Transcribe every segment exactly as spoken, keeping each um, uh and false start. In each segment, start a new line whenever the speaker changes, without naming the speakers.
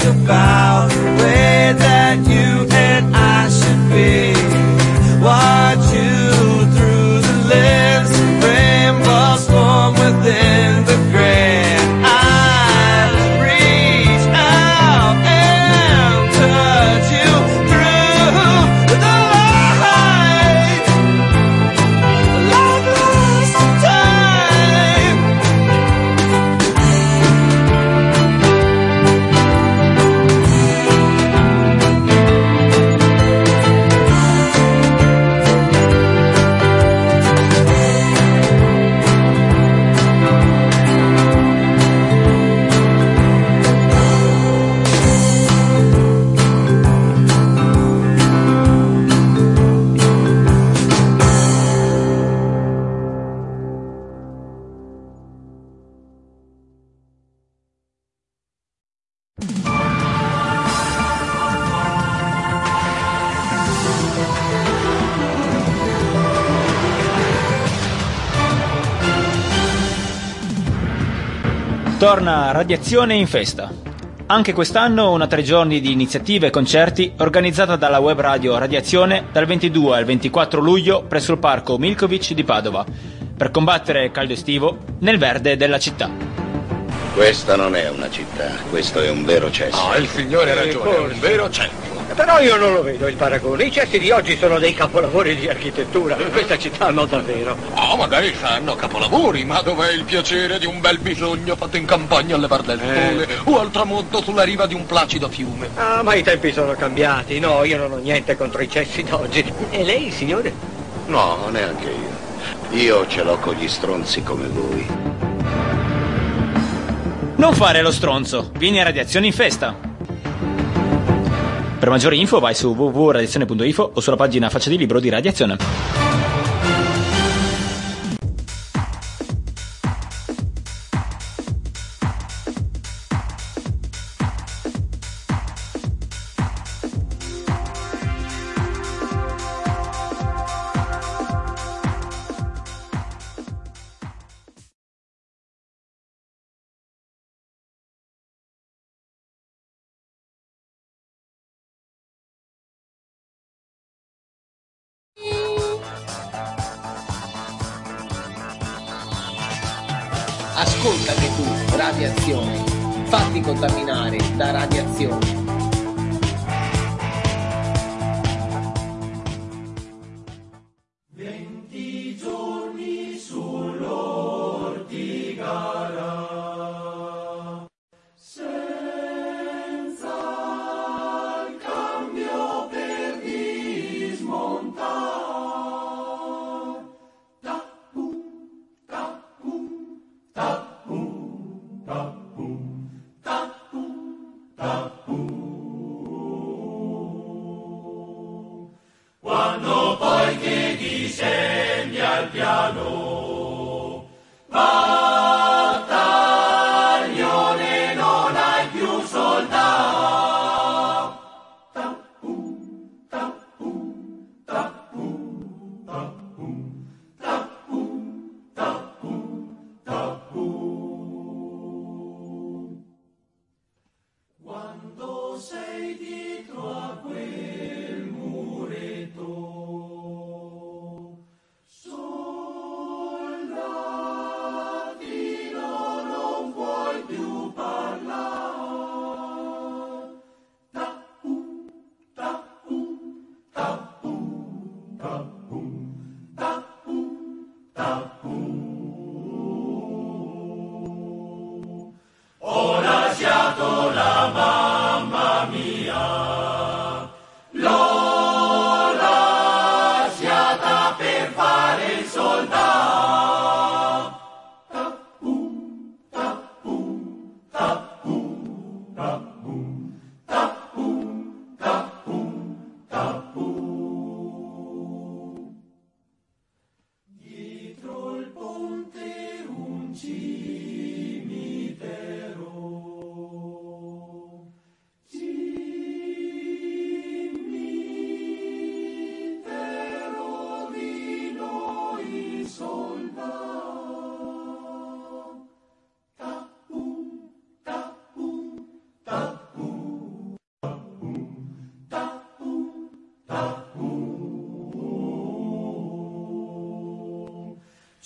about the way that you and I should be. Watch you through the lens, rainbows form within the gray. I reach out and touch you through the light, like last time.
Torna Radiazione in festa. Anche quest'anno una tre giorni di iniziative e concerti organizzata dalla web radio Radiazione dal ventidue al ventiquattro luglio presso il parco Milkovic di Padova per combattere il caldo estivo nel verde della città.
Questa non è una città, questo è un vero cesso.
No, il signore ha ragione, è un vero cesso.
Però io non lo vedo il paragone. I cessi di oggi sono dei capolavori di architettura. Questa città no davvero.
Oh, magari fanno capolavori, ma dov'è il piacere di un bel bisogno fatto in campagna alle bar del sole
Eh.
o al tramonto sulla riva di un placido fiume?
Ah, ma i tempi sono cambiati. No, io non ho niente contro i cessi d'oggi. E lei, signore?
No, neanche io. Io ce l'ho con gli stronzi come voi.
Non fare lo stronzo, vieni a Radiazione in festa. Per maggiori info vai su w w w punto radiazione punto info o sulla pagina Faccia di Libro di Radiazione.
Ascolta che tu, radiazione, fatti contaminare da radiazione.
Venti giorni sull'ortigara, senza il cambio per dismontare. Quando poi che discendi al piano, battaglione non hai più soldato. Tappu, tappu, tappu, tappu, tappu, tappu, tappu. Quando sei dietro a quel muretto, soldatino, non vuoi più parlare. Tappu, tappu, tappu, tappu, tappu, tappu. Ho lasciato la mamma mia, l'ho lasciata per fare il soldato. Tappu, tappu, tappu, tappu, tappu, tappu, tappu. Dietro il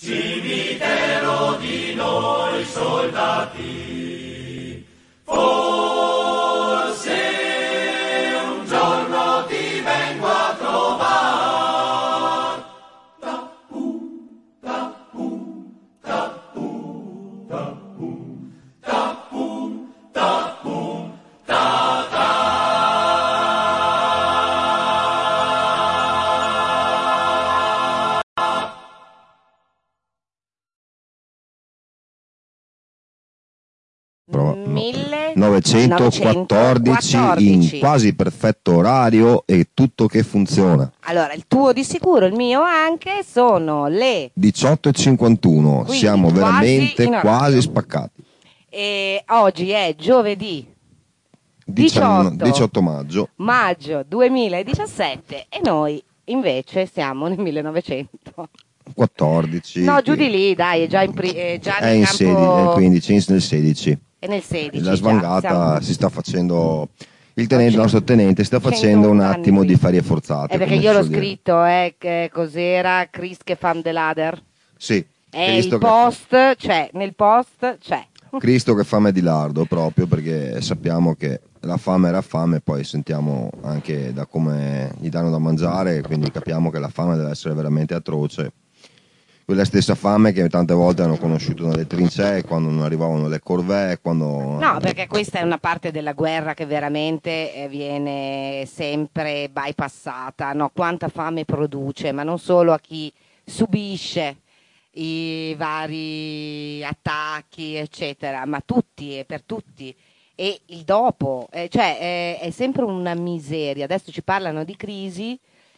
cimitero di noi soldati. Forse un giorno ti vengo a trovare. Tapu, tapu, tapu, tapu, tapu, tapu, ta ta.
millenovecentoquattordici in quasi perfetto orario e tutto che funziona.
Allora, il tuo di sicuro, il mio anche, sono le
diciotto e cinquantuno,
Quindi
siamo
quasi
veramente
in orario.
quasi spaccati.
E oggi è giovedì
diciannove
diciotto
diciotto maggio.
maggio duemiladiciassette e noi invece siamo nel millenovecentoquattordici. No, giù di lì, dai, è già in, pri- è già
È
nel
in
campo...
sedici, è quindici, nel sedici.
È nel sedici.
La
già,
svangata
siamo-
si sta facendo. Il tenente, il
Cento-
nostro tenente sta facendo un
centounno
attimo
anni.
di ferie forzate.
È perché
come
io
si
l'ho
suol dire.
scritto, eh, che cos'era Chris che fan de lader.
Sì,
È
Cristo
il
che-
post, c'è, nel post c'è.
Cristo che fame di lardo, proprio perché sappiamo che la fame era fame, poi sentiamo anche da come gli danno da mangiare, quindi capiamo che la fame deve essere veramente atroce. Quella stessa fame che tante volte hanno conosciuto nelle trincee, quando non arrivavano le corvée, quando...
No, perché questa è una parte della guerra che veramente eh, viene sempre bypassata, no? Quanta fame produce, ma non solo a chi subisce i vari attacchi, eccetera, ma tutti e per tutti. E il dopo, eh, cioè è, è sempre una miseria. Adesso ci parlano di crisi,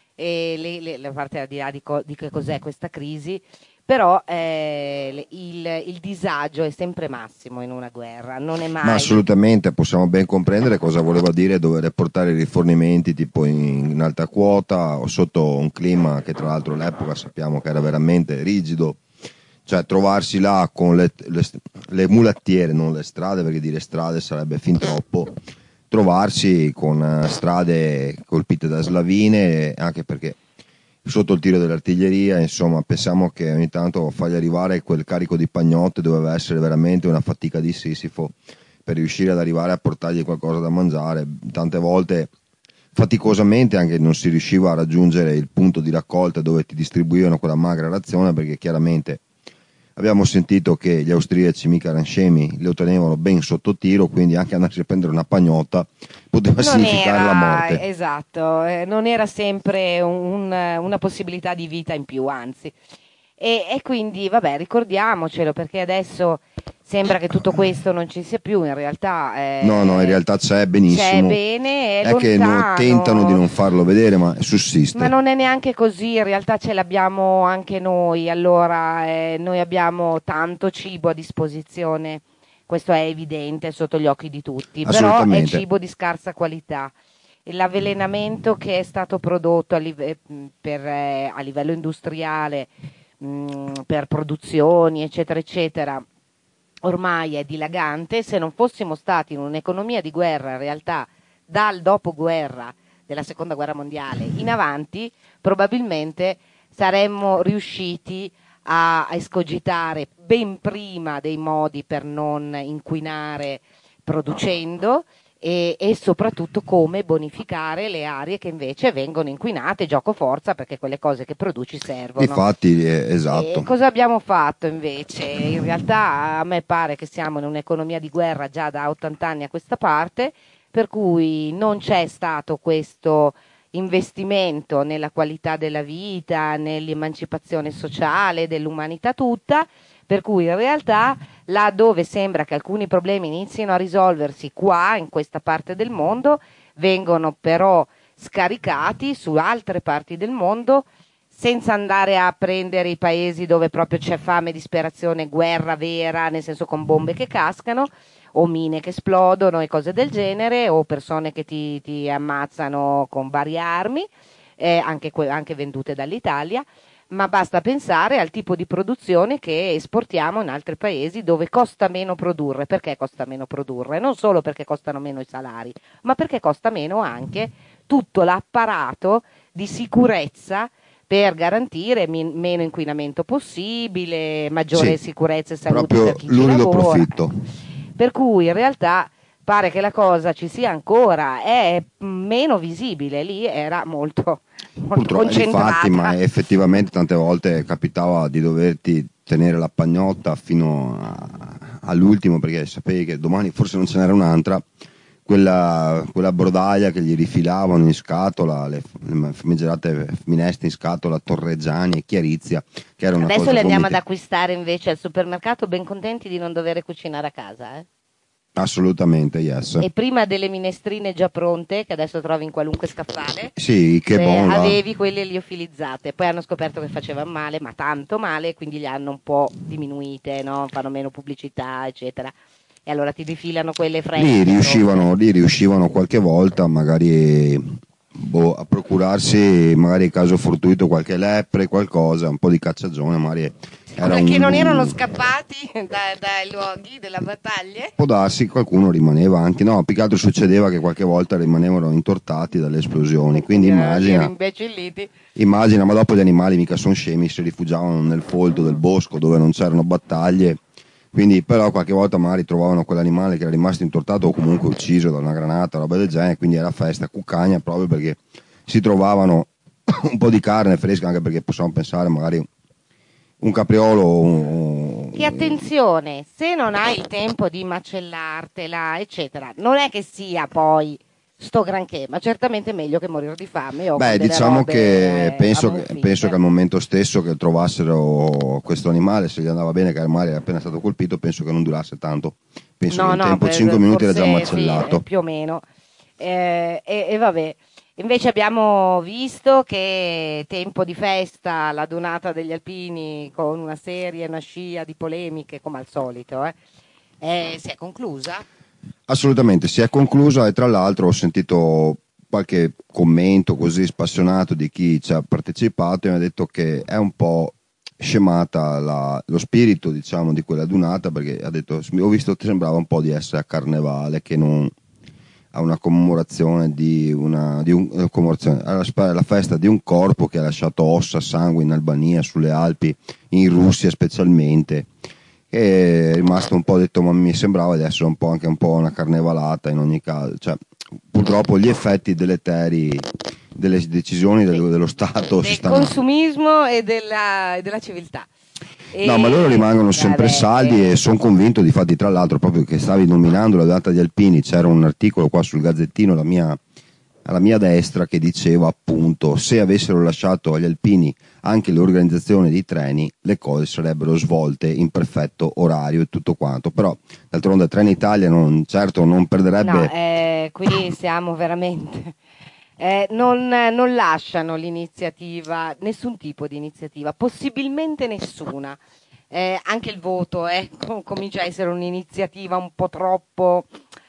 e le, le, la parte al di là di, co- di che cos'è questa crisi, però eh, le- il, il disagio è sempre massimo in una guerra, non è mai...
Ma assolutamente, possiamo ben comprendere cosa voleva dire dover portare i rifornimenti tipo in, in alta quota o sotto un clima che tra l'altro all'epoca sappiamo che era veramente rigido, cioè trovarsi là con le, le, le mulattiere, non le strade, perché dire strade sarebbe fin troppo, trovarsi con eh, strade colpite da slavine, anche perché sotto il tiro dell'artiglieria, insomma, pensiamo che ogni tanto fargli arrivare quel carico di pagnotte doveva essere veramente una fatica di Sisifo per riuscire ad arrivare a portargli qualcosa da mangiare. Tante volte faticosamente anche non si riusciva a raggiungere il punto di raccolta dove ti distribuivano quella magra razione, perché chiaramente abbiamo sentito che gli austriaci mica erano scemi, lo tenevano ben sotto tiro, quindi anche andarsi a prendere una pagnotta poteva
Non
significare
era,
la morte.
esatto, eh, non era sempre un- una possibilità di vita in più, anzi. E, e quindi, vabbè, ricordiamocelo, perché adesso sembra che tutto questo non ci sia più, in realtà... eh,
No, no, in realtà c'è benissimo.
C'è bene, è,
è che non,
lontano.
tentano di non farlo vedere, ma sussiste.
Ma non è neanche così, in realtà ce l'abbiamo anche noi, allora eh, noi abbiamo tanto cibo a disposizione, questo è evidente sotto gli occhi di tutti, però è
Assolutamente.
cibo di scarsa qualità. E l'avvelenamento che è stato prodotto a, live- per, eh, a livello industriale, mh, per produzioni, eccetera, eccetera, ormai è dilagante. Se non fossimo stati in un'economia di guerra, in realtà dal dopoguerra della seconda guerra mondiale in avanti, probabilmente saremmo riusciti a, a escogitare ben prima dei modi per non inquinare producendo e, e soprattutto come bonificare le aree che invece vengono inquinate, gioco forza, perché quelle cose che produci servono.
Infatti, eh, esatto.
E cosa abbiamo fatto invece? In realtà a me pare che siamo in un'economia di guerra già da ottanta anni a questa parte, per cui non c'è stato questo investimento nella qualità della vita, nell'emancipazione sociale dell'umanità tutta, per cui in realtà là dove sembra che alcuni problemi inizino a risolversi qua, in questa parte del mondo, vengono però scaricati su altre parti del mondo, senza andare a prendere i paesi dove proprio c'è fame, disperazione, guerra vera, nel senso con bombe che cascano, o mine che esplodono e cose del genere, o persone che ti, ti ammazzano con varie armi, eh, anche, que- anche vendute dall'Italia, ma basta pensare al tipo di produzione che esportiamo in altri paesi dove costa meno produrre. Perché costa meno produrre? Non solo perché costano meno i salari, ma perché costa meno anche tutto l'apparato di sicurezza per garantire min- meno inquinamento possibile, maggiore
Sì,
sicurezza e salute
proprio
per chi ci
l'unico
lavora.
profitto.
Per cui in realtà pare che la cosa ci sia ancora, è meno visibile, lì era molto, molto
Purtroppo,
concentrata.
difatti, ma effettivamente tante volte capitava di doverti tenere la pagnotta fino a- all'ultimo perché sapevi che domani forse non ce n'era un'altra, quella, quella brodaglia che gli rifilavano in scatola, le, le famigerate minestre in scatola, Torreggiani e Chiarizia, che era una
Adesso
cosa
le andiamo
gomiti-
ad acquistare invece al supermercato, ben contenti di non dover cucinare a casa. Eh?
Assolutamente, yes.
E prima delle minestrine già pronte, che adesso trovi in qualunque scaffale,
Sì, che
eh,
buono. là.
avevi quelle liofilizzate. Poi hanno scoperto che facevano male, ma tanto male, quindi le hanno un po' diminuite, no? Fanno meno pubblicità, eccetera. E allora ti rifilano quelle fresche.
Lì
pronte.
riuscivano, lì riuscivano qualche volta magari boh, a procurarsi magari caso fortuito qualche lepre, qualcosa, un po' di cacciagione, magari era
Perché
un,
non erano
un-
scappati da- dai luoghi della battaglia?
può darsi, qualcuno rimaneva anche, no, più che altro succedeva che qualche volta rimanevano intortati dalle esplosioni, quindi
Erano
immagina,
imbecilliti.
immagina, ma dopo gli animali mica sono scemi, si rifugiavano nel folto del bosco dove non c'erano battaglie, quindi però qualche volta magari trovavano quell'animale che era rimasto intortato o comunque ucciso da una granata, roba del genere, quindi era festa, cuccagna proprio perché si trovavano un po' di carne fresca, anche perché possiamo pensare magari un capriolo, un-
Che attenzione, se non hai il tempo di macellartela, eccetera, non è che sia poi sto granché, ma certamente è meglio che morire di fame o
Beh,
con delle
diciamo
robe,
che
eh,
penso, che
ammuffite.
penso che al momento stesso che trovassero questo animale, se gli andava bene, che il animale era appena stato colpito, penso che non durasse tanto. Penso
No,
che in
no,
tempo
per-
cinque minuti era già
forse
macellato.
sì, eh, più o meno. Eh, e, e vabbè, invece abbiamo visto che tempo di festa, la donata degli alpini con una serie, una scia di polemiche, come al solito, eh, eh, si è conclusa?
Assolutamente, si è conclusa e tra l'altro ho sentito qualche commento così spassionato di chi ci ha partecipato e mi ha detto che è un po' scemata la- lo spirito, diciamo, di quella dunata, perché ha detto, ho visto che sembrava un po' di essere a carnevale che non a una commemorazione di una, di un, eh, commemorazione, alla, alla festa di un corpo che ha lasciato ossa, sangue in Albania, sulle Alpi, in Russia specialmente. E è rimasto un po' detto, ma mi sembrava di essere un po' anche un po' una carnevalata in ogni caso, cioè, purtroppo gli effetti deleteri delle decisioni del- dello Stato si
Del
stanno...
consumismo e della, e della civiltà.
No, ma loro rimangono sempre
vabbè,
saldi
eh,
e sono convinto, difatti, tra l'altro, proprio che stavi nominando la data di Alpini, c'era un articolo qua sul Gazzettino alla mia, alla mia destra che diceva appunto se avessero lasciato agli Alpini anche l'organizzazione dei treni, le cose sarebbero svolte in perfetto orario e tutto quanto, però d'altronde Trenitalia non, certo non perderebbe...
No, eh, qui siamo veramente... Eh, non, non lasciano l'iniziativa, nessun tipo di iniziativa, possibilmente nessuna. Eh, anche il voto eh, com- comincia a essere un'iniziativa un po' troppo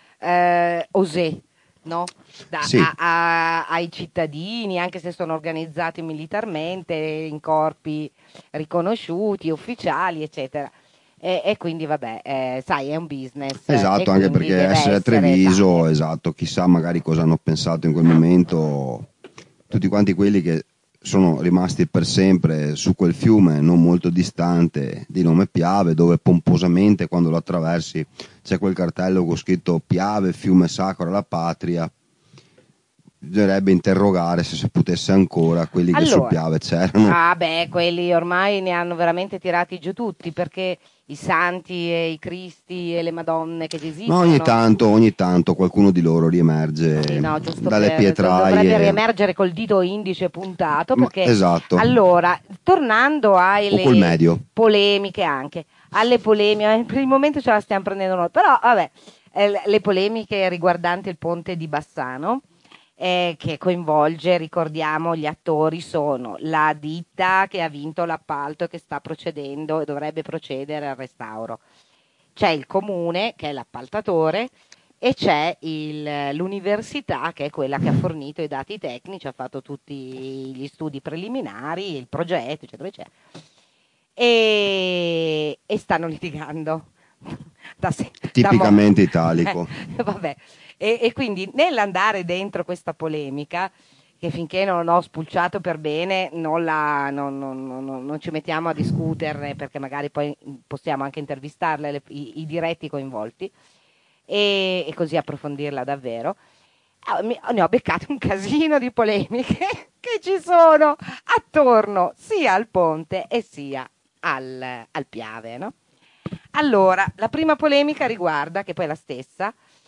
eh, osé, no? Da-
Sì.
a- a- ai cittadini, anche se sono organizzati militarmente in corpi riconosciuti, ufficiali, eccetera. E, e quindi vabbè, eh, sai, è un business.
Esatto,
e
anche
quindi
perché
deve
essere a
essere
Treviso,
tale.
esatto, chissà magari cosa hanno pensato in quel momento tutti quanti quelli che sono rimasti per sempre su quel fiume non molto distante di nome Piave, dove pomposamente quando lo attraversi c'è quel cartello con scritto Piave, fiume sacro alla patria. Bisognerebbe interrogare se si potesse ancora quelli che
Allora,
sul Piave c'erano.
Ah beh, quelli ormai ne hanno veramente tirati giù tutti, perché i santi e i cristi e le madonne che
Ma
esistono...
ogni tanto, ogni tanto qualcuno di loro riemerge
Sì, no, giusto
dalle
per-
pietraie.
dovrebbe riemergere col dito indice puntato,
Ma-
perché
esatto.
allora, tornando alle
O col medio.
polemiche anche, alle polemiche, per il momento ce la stiamo prendendo noi, però vabbè, eh, le polemiche riguardanti il ponte di Bassano, eh, che coinvolge, ricordiamo, gli attori sono la ditta che ha vinto l'appalto e che sta procedendo e dovrebbe procedere al restauro, c'è il comune che è l'appaltatore e c'è il- l'università che è quella che ha fornito i dati tecnici, ha fatto tutti gli studi preliminari, il progetto, eccetera, eccetera. E, e stanno litigando. Da se- da
Tipicamente
mo-
italico.
Eh, vabbè. E, e quindi nell'andare dentro questa polemica, che finché non ho spulciato per bene non, la, non, non, non, non ci mettiamo a discuterne, perché magari poi possiamo anche intervistarle le, i, i diretti coinvolti e, e così approfondirla davvero. Ne ho beccate un casino di polemiche che ci sono attorno sia al ponte e sia al, al Piave, no? Allora, la prima polemica riguarda, che poi è la stessa,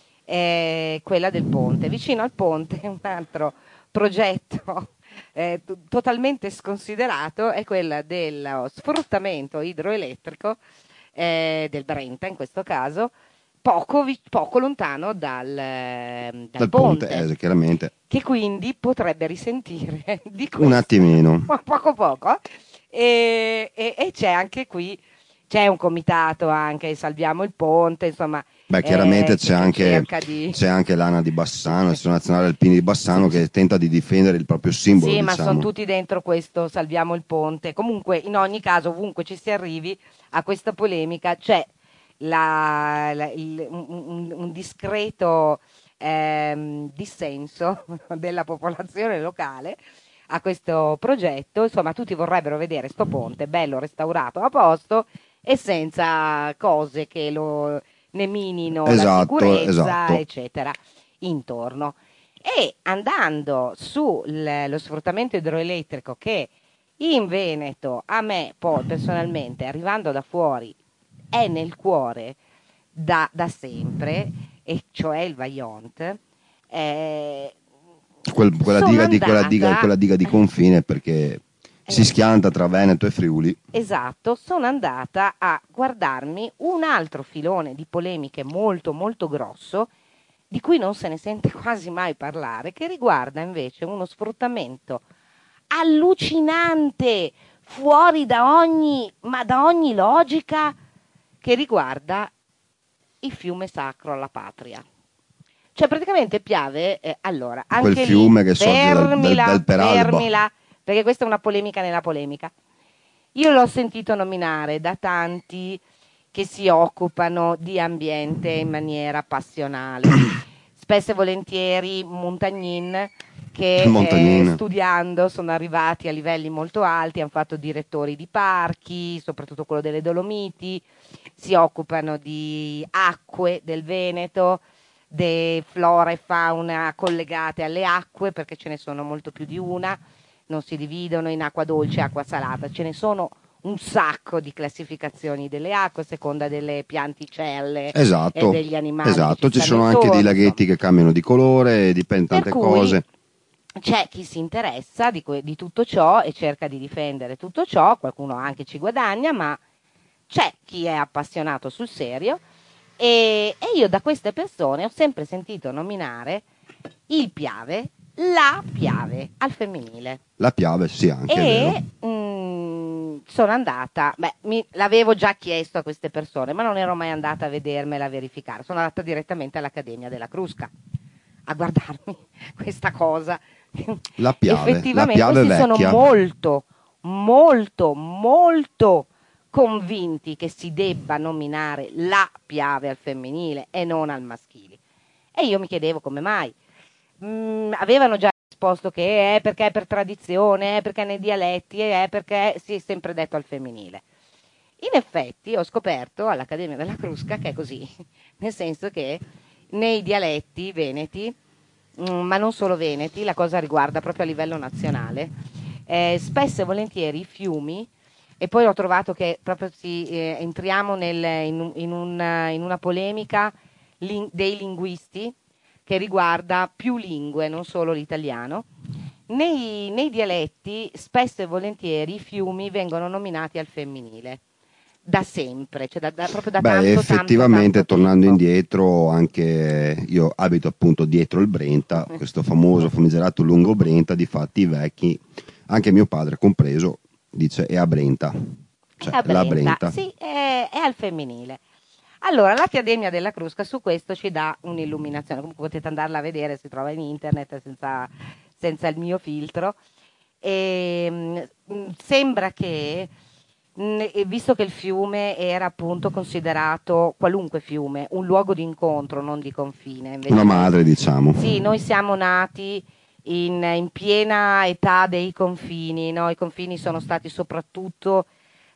è quella del ponte. Vicino al ponte un altro progetto eh, t- totalmente sconsiderato è quella dello sfruttamento idroelettrico eh, del Brenta, in questo caso, poco, vi- poco lontano dal, eh, dal,
Dal
ponte,
ponte, eh, chiaramente.
che quindi potrebbe risentire di questo
Un attimino.
po- poco poco. E, e- e c'è anche qui, c'è un comitato anche, Salviamo il Ponte, insomma.
Beh, chiaramente
eh,
c'è,
che
anche,
cerca di...
c'è anche l'A N A di Bassano, l'Associazione Nazionale Alpini di Bassano, che tenta di difendere il proprio simbolo.
Sì, ma
diciamo.
sono tutti dentro questo Salviamo il Ponte. Comunque, in ogni caso, ovunque ci si arrivi a questa polemica, c'è la- la- il- un, un- un discreto ehm, dissenso della popolazione locale a questo progetto. Insomma, tutti vorrebbero vedere sto ponte bello restaurato a posto e senza cose che lo ne minino la
Esatto,
sicurezza,
esatto.
eccetera, intorno. E andando sullo sfruttamento idroelettrico, che in Veneto a me poi personalmente, arrivando da fuori, è nel cuore da, da sempre, e cioè il Vajont, eh,
Quel- quella,
sono
diga di, quella,
andata-
diga, quella diga di confine, perché si schianta tra Veneto e Friuli.
Esatto, sono andata a guardarmi un altro filone di polemiche molto molto grosso, di cui non se ne sente quasi mai parlare, che riguarda invece uno sfruttamento allucinante, fuori da ogni, ma da ogni logica, che riguarda il fiume sacro alla patria. Cioè praticamente Piave, eh, allora, anche
Quel fiume
lì,
che sorge dal- dal-
fermila,
dal Peralba.
fermila, perché questa è una polemica nella polemica. Io l'ho sentito nominare da tanti che si occupano di ambiente in maniera passionale. Spesso e volentieri Montagnin, che
Montagnin.
eh, studiando sono arrivati a livelli molto alti, hanno fatto direttori di parchi, soprattutto quello delle Dolomiti, si occupano di acque del Veneto, di flora e fauna collegate alle acque, perché ce ne sono molto più di una, non si dividono in acqua dolce e acqua salata, ce ne sono un sacco di classificazioni delle acque a seconda delle pianticelle
Esatto,
e degli animali.
esatto.
che
Ci
stanno
sono anche dei
intorno.
laghetti che cambiano di colore, dipende tante
Per cui
cose.
c'è chi si interessa di, que- di tutto ciò e cerca di difendere tutto ciò, qualcuno anche ci guadagna, ma c'è chi è appassionato sul serio, e, e io da queste persone ho sempre sentito nominare il Piave, la Piave al femminile.
La Piave, sì, anche. è
E
vero.
mh, sono andata, beh, mi, l'avevo già chiesto a queste persone, ma non ero mai andata a vedermela, a verificare. Sono andata direttamente all'Accademia della Crusca a guardarmi questa cosa.
La Piave,
Effettivamente
la Piave
questi
vecchia.
sono molto, molto, molto convinti che si debba nominare la Piave al femminile e non al maschile. E io mi chiedevo come mai. Mm, avevano già risposto che è perché è per tradizione, è perché nei dialetti, è perché si è sempre detto al femminile. In effetti ho scoperto all'Accademia della Crusca che è così, nel senso che nei dialetti veneti, mm, ma non solo veneti, la cosa riguarda proprio a livello nazionale, eh, spesso e volentieri i fiumi, e poi ho trovato che proprio si, eh, entriamo nel, in, un- in una, in una polemica lin- dei linguisti che riguarda più lingue, non solo l'italiano. Nei, nei dialetti spesso e volentieri i fiumi vengono nominati al femminile, da sempre, cioè da, da- proprio da
Beh,
tanto,
effettivamente,
tanto, tanto
tornando
tempo.
indietro, anche io abito appunto dietro il Brenta, questo famoso famigerato lungo Brenta. Difatti i vecchi, anche mio padre compreso, dice è a Brenta, cioè
È a
la
Brenta,
Brenta.
sì, è, è al femminile. Allora, l'Accademia della Crusca su questo ci dà un'illuminazione, comunque potete andarla a vedere, si trova in internet senza, senza il mio filtro. E, mh, sembra che, mh, e visto che il fiume era appunto considerato, qualunque fiume, un luogo di incontro, non di confine. Invece
Una
noi-
madre, diciamo.
Sì, noi siamo nati in, in piena età dei confini, no? I confini sono stati soprattutto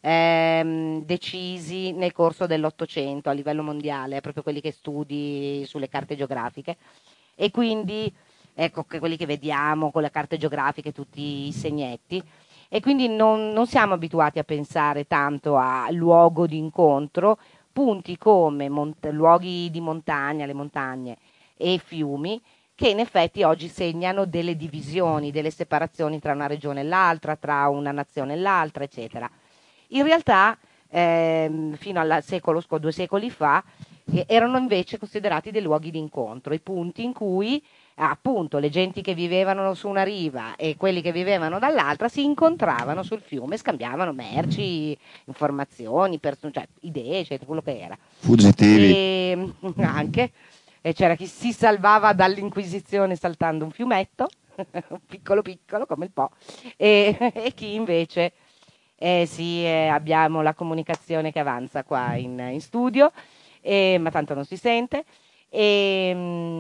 ehm, decisi nel corso dell'Ottocento a livello mondiale, proprio quelli che studi sulle carte geografiche, e quindi ecco che quelli che vediamo con le carte geografiche, tutti i segnetti, e quindi non, non siamo abituati a pensare tanto a luogo di incontro, punti come mont- luoghi di montagna, le montagne e fiumi, che in effetti oggi segnano delle divisioni, delle separazioni tra una regione e l'altra, tra una nazione e l'altra, eccetera. In realtà, ehm, fino al secolo, due secoli fa, eh, erano invece considerati dei luoghi di incontro, i punti in cui appunto le genti che vivevano su una riva e quelli che vivevano dall'altra si incontravano sul fiume, scambiavano merci, informazioni, pers- cioè, idee, eccetera, quello che era.
Fuggitivi.
E, anche, e c'era chi si salvava dall'Inquisizione saltando un fiumetto, piccolo piccolo come il Po, e, e chi invece, eh, sì, eh, abbiamo la comunicazione che avanza qua in, in studio, eh, ma tanto non si sente. E,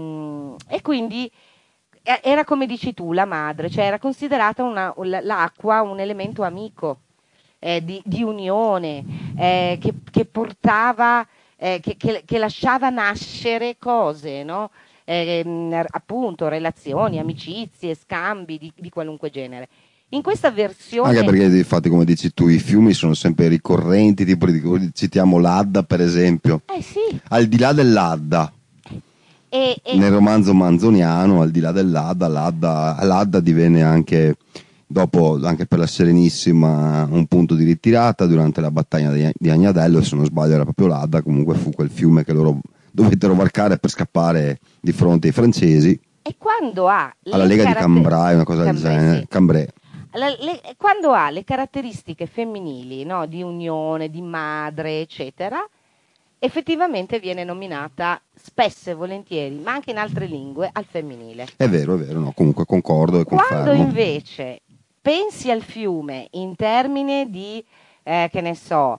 e quindi era come dici tu, la madre, cioè era considerata una, l'acqua un elemento amico, eh, di, di unione, eh, che, che portava, eh, che, che, che lasciava nascere cose, no? Eh, appunto relazioni, amicizie, scambi di, di qualunque genere. In questa versione,
anche perché infatti come dici tu i fiumi sono sempre ricorrenti, tipo citiamo l'Adda per esempio,
eh sì.
Al di là dell'Adda,
E, e...
nel romanzo manzoniano, al di là dell'Adda, l'Adda, l'Adda divenne anche dopo, anche per la Serenissima, un punto di ritirata durante la battaglia di, di Agnadello, se non sbaglio era proprio l'Adda, comunque fu quel fiume che loro dovettero varcare per scappare di fronte ai francesi.
E quando ha
alla Lega
caratter-
di Cambrai, una cosa
Cambrai,
del genere,
sì.
Cambrai.
La, le, quando ha le caratteristiche femminili, no, di unione, di madre, eccetera, effettivamente viene nominata spesso e volentieri, ma anche in altre lingue, al femminile.
È vero, è vero, no, comunque concordo e confermo.
Quando invece pensi al fiume in termini di, eh, che ne so,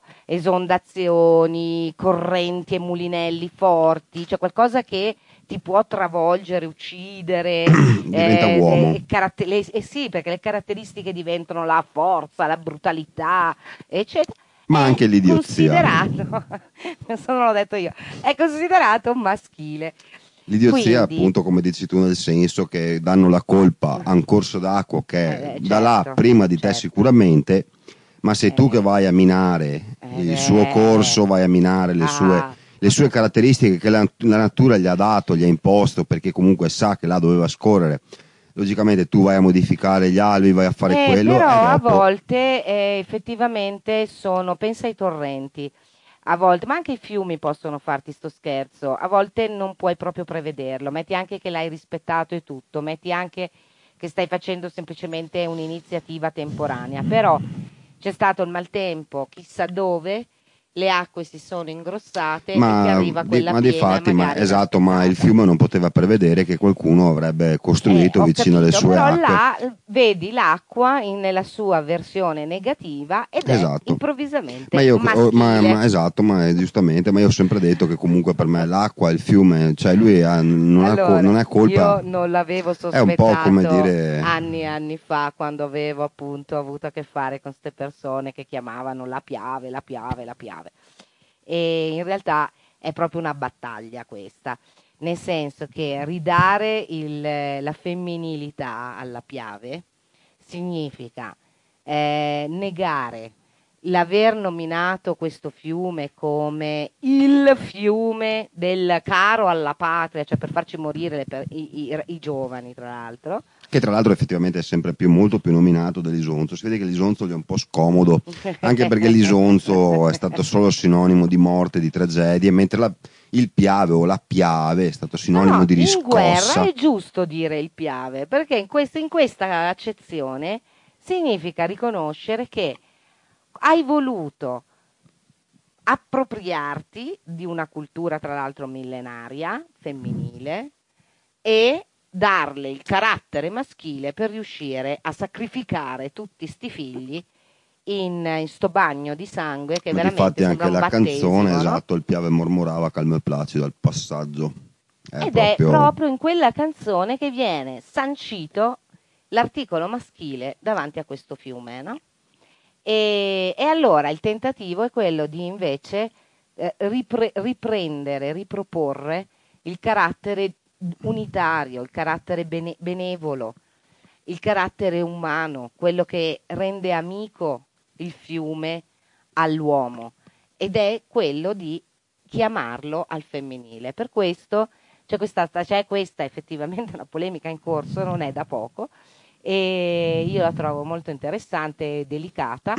esondazioni, correnti e mulinelli forti, cioè qualcosa che ti può travolgere, uccidere,
diventa
eh,
uomo.
eh, caratter- le, eh sì, perché le caratteristiche diventano la forza, la brutalità, eccetera.
Ma
è
anche l'idiozia.
Considerato, questo non l'ho detto io, è considerato maschile.
L'idiozia,
Quindi,
appunto, come dici tu, nel senso che danno la colpa a un corso d'acqua che
Eh,
da là
certo,
prima di te
certo.
sicuramente, ma sei tu
Eh.
che vai a minare
Eh,
il suo corso, vai a minare le
ah.
sue, le sue caratteristiche che la, la natura gli ha dato, gli ha imposto, perché comunque sa che là doveva scorrere. Logicamente tu vai a modificare gli albi, vai a fare
Eh,
quello,
però
e
a
dopo...
volte eh, effettivamente sono, pensa ai torrenti, a volte, ma anche i fiumi possono farti sto scherzo, a volte non puoi proprio prevederlo, metti anche che l'hai rispettato e tutto, metti anche che stai facendo semplicemente un'iniziativa temporanea, però c'è stato il maltempo, chissà dove, le acque si sono ingrossate e ti
Ma,
arriva
di,
quella
ma
piena,
difatti, ma,
magari
esatto, ma il
inaspettata.
fiume non poteva prevedere che qualcuno avrebbe costruito
Eh, ho
vicino alle
capito,
sue
però
acque.
là eh, vedi l'acqua in- nella sua versione negativa ed è
Esatto.
improvvisamente
Ma io,
maschile.
oh, ma, ma esatto, ma è giustamente, ma io ho sempre detto che comunque per me l'acqua, il fiume, cioè lui ha- non, ha
Allora,
co- non è colpa.
io non l'avevo
È un po'
sospettato
come dire-
anni e anni fa, quando avevo appunto avuto a che fare con queste persone che chiamavano la Piave, la Piave, la Piave. E in realtà è proprio una battaglia questa, nel senso che ridare il- la femminilità alla Piave significa eh, negare l'aver nominato questo fiume come il fiume del caro alla patria, cioè per farci morire le per- i, i- i giovani, tra l'altro.
Che tra l'altro effettivamente è sempre più, molto più nominato dell'Isonzo. Si vede che l'Isonzo gli è un po' scomodo, anche perché l'Isonzo è stato solo sinonimo di morte, di tragedie, mentre la- il Piave o la Piave è stato sinonimo
No,
di
in
riscossa.
guerra è giusto dire il Piave, perché in, quest- in questa accezione significa riconoscere che hai voluto appropriarti di una cultura tra l'altro millenaria, femminile, e darle il carattere maschile per riuscire a sacrificare tutti sti figli in, in sto bagno di sangue che
Ma
veramente
difatti
sembra
anche
un
la
battesimo,
canzone,
no?
esatto, il Piave mormorava calmo e placido al passaggio. È
Ed
proprio...
è proprio in quella canzone che viene sancito l'articolo maschile davanti a questo fiume, no? E, e allora il tentativo è quello di invece eh, ripre- riprendere, riproporre il carattere unitario, il carattere bene- benevolo, il carattere umano, quello che rende amico il fiume all'uomo, ed è quello di chiamarlo al femminile. Per questo c'è questa, c'è questa effettivamente una polemica in corso, non è da poco, e io la trovo molto interessante e delicata,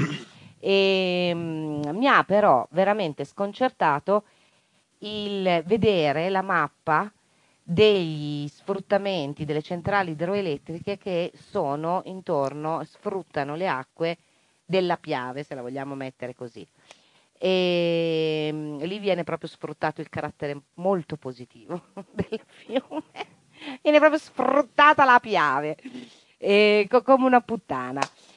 e mh, mi ha però veramente sconcertato il vedere la mappa degli sfruttamenti delle centrali idroelettriche che sono intorno, sfruttano le acque della Piave, se la vogliamo mettere così. E mh, lì viene proprio sfruttato il carattere molto positivo del fiume, viene proprio sfruttata la Piave, e, co- come una puttana,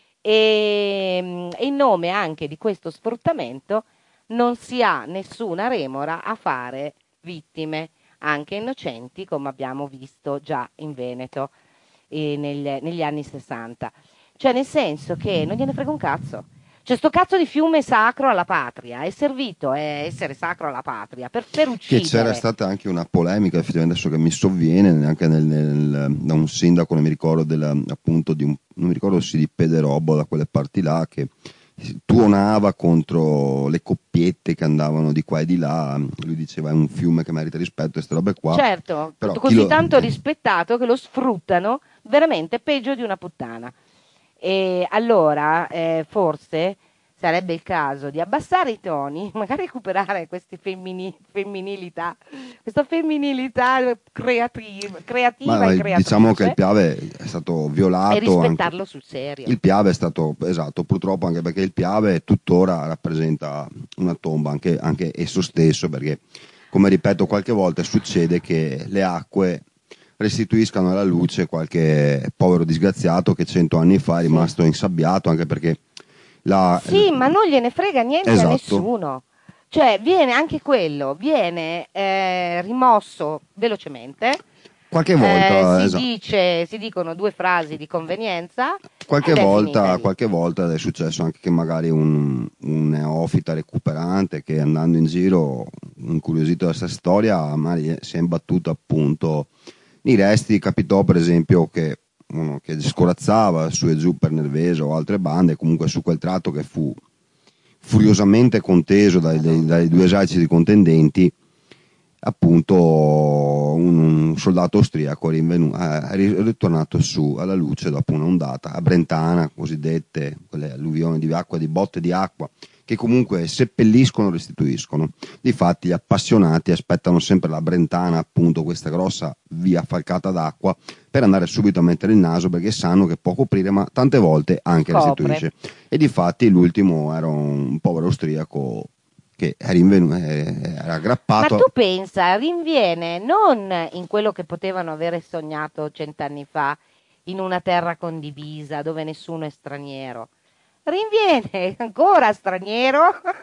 e mh, in nome anche di questo sfruttamento non si ha nessuna remora a fare vittime anche innocenti, come abbiamo visto già in Veneto eh, nel- negli anni sessanta. Cioè, nel senso che non gliene frega un cazzo. Cioè, sto cazzo di fiume sacro alla patria è servito a essere sacro alla patria per, per uccidere.
Che c'era stata anche una polemica, effettivamente, adesso che mi sovviene, anche nel, nel, da un sindaco, non mi ricordo, della, appunto, di un, non mi ricordo se di Pederobbo, da quelle parti là, che tuonava contro le coppiette che andavano di qua e di là. Lui diceva è un fiume che merita rispetto, queste robe qua.
Certo,
però
così
lo...
tanto rispettato che lo sfruttano veramente peggio di una puttana. E allora eh, forse sarebbe il caso di abbassare i toni, magari recuperare queste femmini- femminilità, questa femminilità creativa, creativa
Ma
e creatrice,
diciamo che il Piave è stato violato,
e rispettarlo
anche.
sul serio.
Il Piave è stato, esatto, purtroppo, anche perché il Piave tuttora rappresenta una tomba, anche, anche esso stesso, perché, come ripeto qualche volta, succede che le acque restituiscano alla luce qualche povero disgraziato che cento anni fa è rimasto sì. insabbiato, anche perché la...
Sì, ma non gliene frega niente
esatto.
a nessuno. Cioè, viene anche quello, viene eh, rimosso velocemente.
Qualche volta
eh, si,
esatto.
dice, si dicono due frasi di convenienza.
Qualche volta, qualche volta è successo anche che magari un, un neofita recuperante che andando in giro, incuriosito da questa storia, magari si è imbattuto appunto nei resti. Capitò per esempio che uno che scorazzava su e giù per Nerveso o altre bande, comunque su quel tratto che fu furiosamente conteso dai, dai, dai due eserciti contendenti, appunto un, un soldato austriaco rinvenu- è ritornato su alla luce dopo un'ondata a Brentana, cosiddette quelle alluvioni di acqua, di botte di acqua che comunque seppelliscono, restituiscono. Difatti gli appassionati aspettano sempre la Brentana, appunto questa grossa via falcata d'acqua, per andare subito a mettere il naso, perché sanno che può coprire, ma tante volte anche
Copre.
restituisce. E difatti l'ultimo era un povero austriaco che era, rinvenu- era aggrappato.
Ma tu pensa, rinviene non in quello che potevano avere sognato cent'anni fa, in una terra condivisa dove nessuno è straniero, rinviene ancora straniero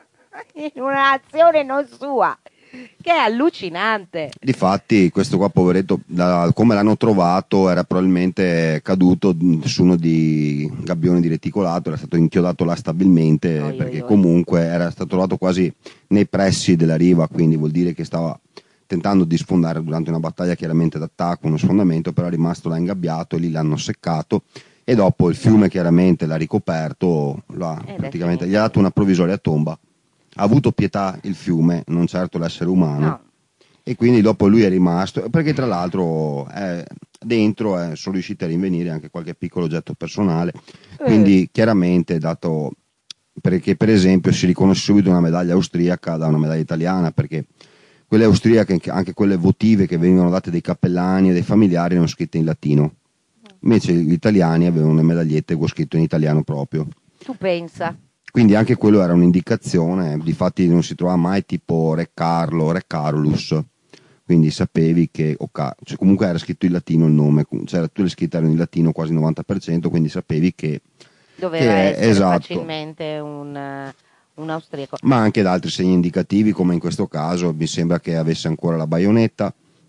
in una nazione non sua, che è allucinante.
Difatti questo qua poveretto, da come l'hanno trovato, era probabilmente caduto su uno di gabbioni di reticolato, era stato inchiodato là stabilmente,
oi,
perché
oi, oi.
comunque era stato trovato quasi nei pressi della riva, quindi vuol dire che stava tentando di sfondare durante una battaglia chiaramente d'attacco, uno sfondamento, però è rimasto là ingabbiato, lì l'hanno seccato e dopo il fiume chiaramente l'ha ricoperto, l'ha, praticamente gli ha dato una provvisoria tomba. Ha avuto pietà il fiume, non certo l'essere umano,
No.
e quindi dopo lui è rimasto, perché tra l'altro è, dentro eh, sono riusciti a rinvenire anche qualche piccolo oggetto personale, quindi chiaramente dato, perché per esempio si riconosce subito una medaglia austriaca da una medaglia italiana, perché quelle austriache, anche quelle votive che venivano date dai cappellani e dai familiari, erano scritte in latino, invece gli italiani avevano le medagliette con scritto in italiano proprio.
Tu pensa.
Quindi anche quello era un'indicazione, difatti non si trovava mai tipo Re Carlo, Re Carolus, quindi sapevi che, okay, cioè comunque era scritto in latino il nome, cioè tutte le scritte erano in latino quasi il novanta per cento, quindi sapevi che...
Doveva
che
essere
esatto.
facilmente un, un austriaco.
Ma anche da altri segni indicativi, come in questo caso mi sembra che avesse ancora la baionetta,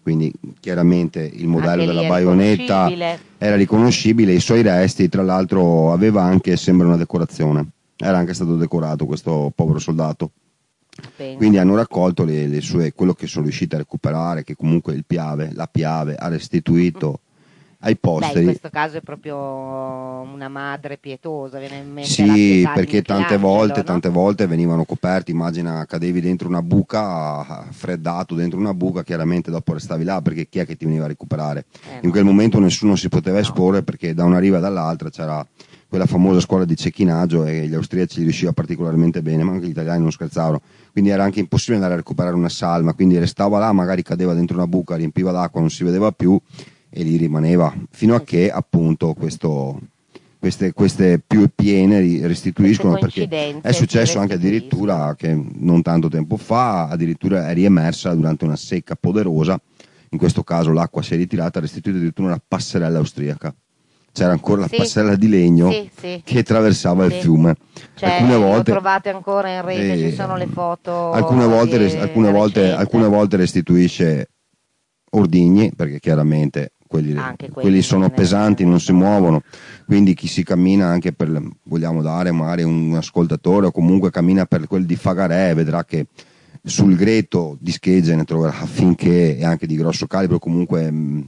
quindi chiaramente il modello
Anche lì
della
è
baionetta
riconoscibile.
era riconoscibile, i suoi resti tra l'altro aveva anche, sembra una decorazione, era anche stato decorato questo povero soldato.
Penso.
Quindi hanno raccolto le, le sue, quello che sono riusciti a recuperare, che comunque il Piave, la Piave ha restituito ai
Beh,
posteri.
in questo caso è proprio una madre pietosa, viene in mente
Sì,
l'Appesaglia di
perché tante
Michelangelo,
volte,
no?
tante volte venivano coperti, immagina cadevi dentro una buca, freddato dentro una buca, chiaramente dopo restavi là, perché chi è che ti veniva a recuperare?
Eh,
In
no.
quel momento nessuno si poteva
No.
esporre perché da una riva e dall'altra c'era quella famosa scuola di cecchinaggio e gli austriaci gli riusciva particolarmente bene, ma anche gli italiani non scherzavano, quindi era anche impossibile andare a recuperare una salma, quindi restava là, magari cadeva dentro una buca, riempiva d'acqua, non si vedeva più e lì rimaneva, fino a che appunto questo, queste, queste più piene ri- restituiscono,
Queste
perché
coincidenze
è successo anche
restituiscono.
addirittura che non tanto tempo fa, addirittura è riemersa durante una secca poderosa, in questo caso l'acqua si è ritirata, ha restituito addirittura una passerella austriaca. C'era ancora la
Sì,
passerella di legno
sì, sì.
che attraversava
Sì.
il fiume.
Cioè,
alcune
lo
volte
trovate ancora in rete,
eh,
ci sono le foto
alcune volte,
di-
res- alcune, volte,
recente.
alcune volte restituisce ordigni, perché chiaramente quelli,
Anche quelli
quelli sono
ne-
pesanti,
ne-
non si muovono, quindi chi si cammina anche per, vogliamo dare magari un ascoltatore o comunque cammina per quel di Fagarè, vedrà che sul greto di schegge ne troverà finché e anche di grosso calibro, comunque mh,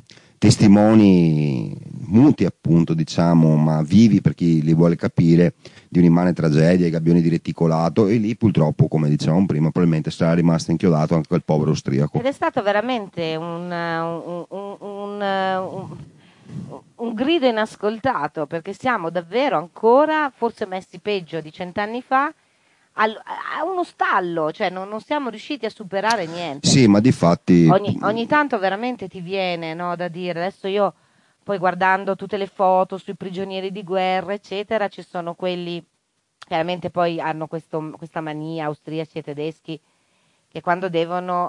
testimoni muti appunto, diciamo, ma vivi per chi li vuole capire, di un'immane tragedia, i gabbioni di reticolato, e lì purtroppo, come dicevamo prima, probabilmente sarà rimasto inchiodato anche quel povero austriaco.
Ed è stato veramente un, un, un, un, un- un grido inascoltato, perché siamo davvero ancora, forse messi peggio di cent'anni fa, al- a uno stallo, cioè non, non siamo riusciti a superare niente.
Sì, ma di fatti
Ogni, ogni tanto veramente ti viene, no, da dire, adesso io poi guardando tutte le foto sui prigionieri di guerra, eccetera, ci sono quelli, chiaramente poi hanno questo- questa mania, austriaci e tedeschi, che quando devono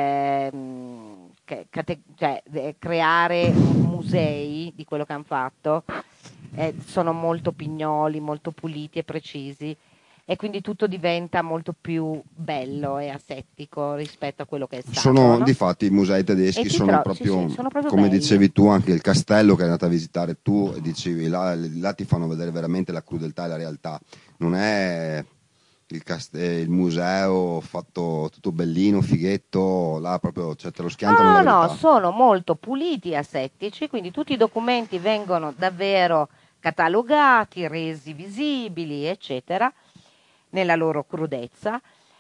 ehm, che- cate- cioè, eh, creare musei di quello che hanno fatto, eh, sono molto pignoli, molto puliti e precisi, e quindi tutto diventa molto più bello e asettico rispetto a quello che è stato.
sono,
no?
difatti i musei
E
tedeschi
ti
sono,
tro-
proprio,
sì, sì, sono proprio
come
belli.
dicevi tu, anche il castello che è andato a visitare tu, e dicevi là, là ti fanno vedere veramente la crudeltà e la realtà. Non è il, cast- eh, il museo fatto tutto bellino, fighetto, là proprio, cioè, te lo schiantano
No,
la
no,
verità.
sono molto puliti e asettici, quindi tutti i documenti vengono davvero catalogati, resi visibili, eccetera, nella loro crudezza.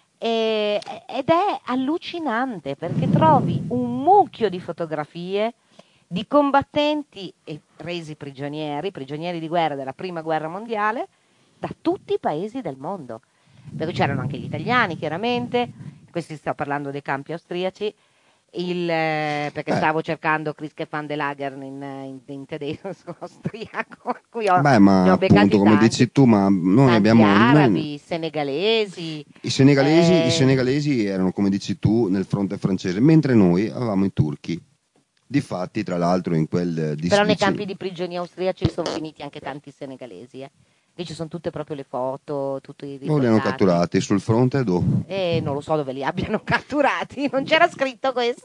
E- ed è allucinante perché trovi un mucchio di fotografie di combattenti e resi prigionieri, prigionieri di guerra della prima guerra mondiale, da tutti i paesi del mondo. Perché c'erano anche gli italiani, chiaramente, questi sto parlando dei campi austriaci, il, eh, perché
Eh.
stavo cercando Christke van der Lager in, in, in tedesco austriaco, qui ho,
Beh,
ne
ma
ho beccati
appunto, come
tanti.
dici tu, ma noi
Tanti
abbiamo... noi-
arabi, senegalesi.
I senegalesi,
eh,
I senegalesi erano, come dici tu, nel fronte francese, mentre noi avevamo i turchi. Difatti, tra l'altro, in quel di
Però nei
dice-
campi di prigionia austriaci sono finiti anche tanti senegalesi. Eh. Lì ci sono tutte proprio le foto, tutti i
non li hanno
riportati.
catturati sul fronte dove?
E non lo so dove li abbiano catturati, non c'era scritto questo.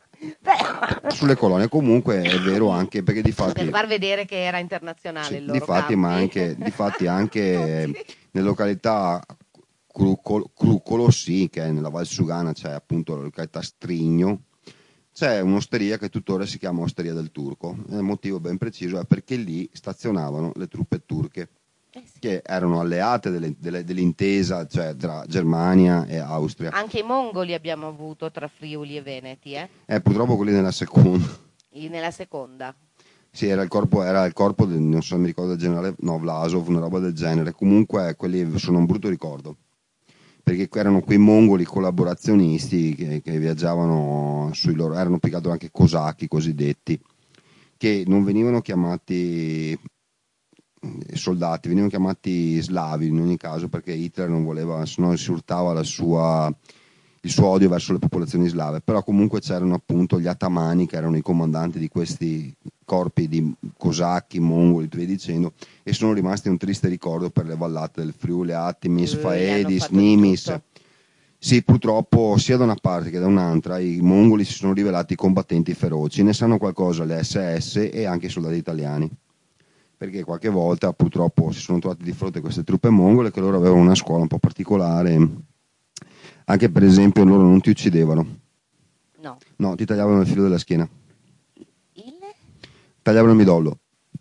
Beh,
Sulle colonie. Comunque è vero anche perché di
per
fatti,
far vedere che era internazionale
sì,
il loro
difatti,
campi.
ma anche, difatti anche eh, nelle località Crucolo, Crucolo, sì, che è nella Val Sugana, c'è appunto la località Strigno, c'è un'osteria che tuttora si chiama Osteria del Turco. Il motivo ben preciso è perché lì stazionavano le truppe turche,
Eh sì.
che erano alleate delle- delle- dell'intesa, cioè tra Germania e Austria.
Anche i mongoli abbiamo avuto tra Friuli e Veneti, eh?
Eh, purtroppo quelli nella seconda.
I- nella seconda.
Sì, era il corpo, era il corpo del, non so, mi ricordo del generale, no, Vlasov, una roba del genere. Comunque quelli sono un brutto ricordo, perché erano quei mongoli collaborazionisti che, che viaggiavano sui loro, erano più che altro anche cosacchi cosiddetti, che non venivano chiamati eh, soldati, venivano chiamati slavi in ogni caso, perché Hitler non voleva, se no si urtava la sua, il suo odio verso le popolazioni slave. Però comunque c'erano appunto gli atamani, che erano i comandanti di questi corpi di cosacchi, mongoli, tu via dicendo, e sono rimasti un triste ricordo per le vallate del Friuli, Attimis,
Eh,
Faedis,
hanno fatto di
Nimis.
tutto.
Sì, purtroppo sia da una parte che da un'altra i mongoli si sono rivelati combattenti feroci, ne sanno qualcosa le esse esse e anche i soldati italiani, perché qualche volta purtroppo si sono trovati di fronte a queste truppe mongole che loro avevano una scuola un po' particolare, anche per esempio loro non ti uccidevano,
no,
no, ti tagliavano il filo della schiena,
il?
tagliavano il midollo,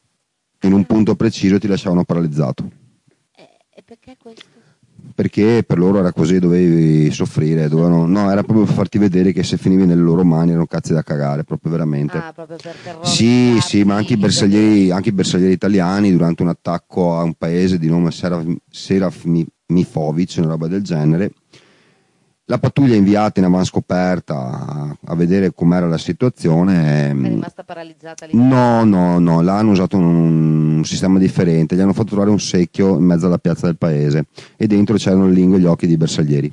in un punto preciso ti lasciavano paralizzato.
E, e perché questo?
Perché per loro era così, dovevi soffrire, dovevano, no, era proprio per farti vedere che se finivi nelle loro mani erano cazzi da cagare, proprio veramente.
Ah, proprio per
sì, sì, ma anche i bersaglieri,
per...
anche i bersaglieri italiani durante un attacco a un paese di nome Serafimifovic, una roba del genere, la pattuglia inviata in avanscoperta a, a vedere com'era la situazione.
È rimasta paralizzata lì?
No, no, no, là hanno usato un, un sistema differente, gli hanno fatto trovare un secchio in mezzo alla piazza del paese e dentro c'erano le lingue e gli occhi di bersaglieri.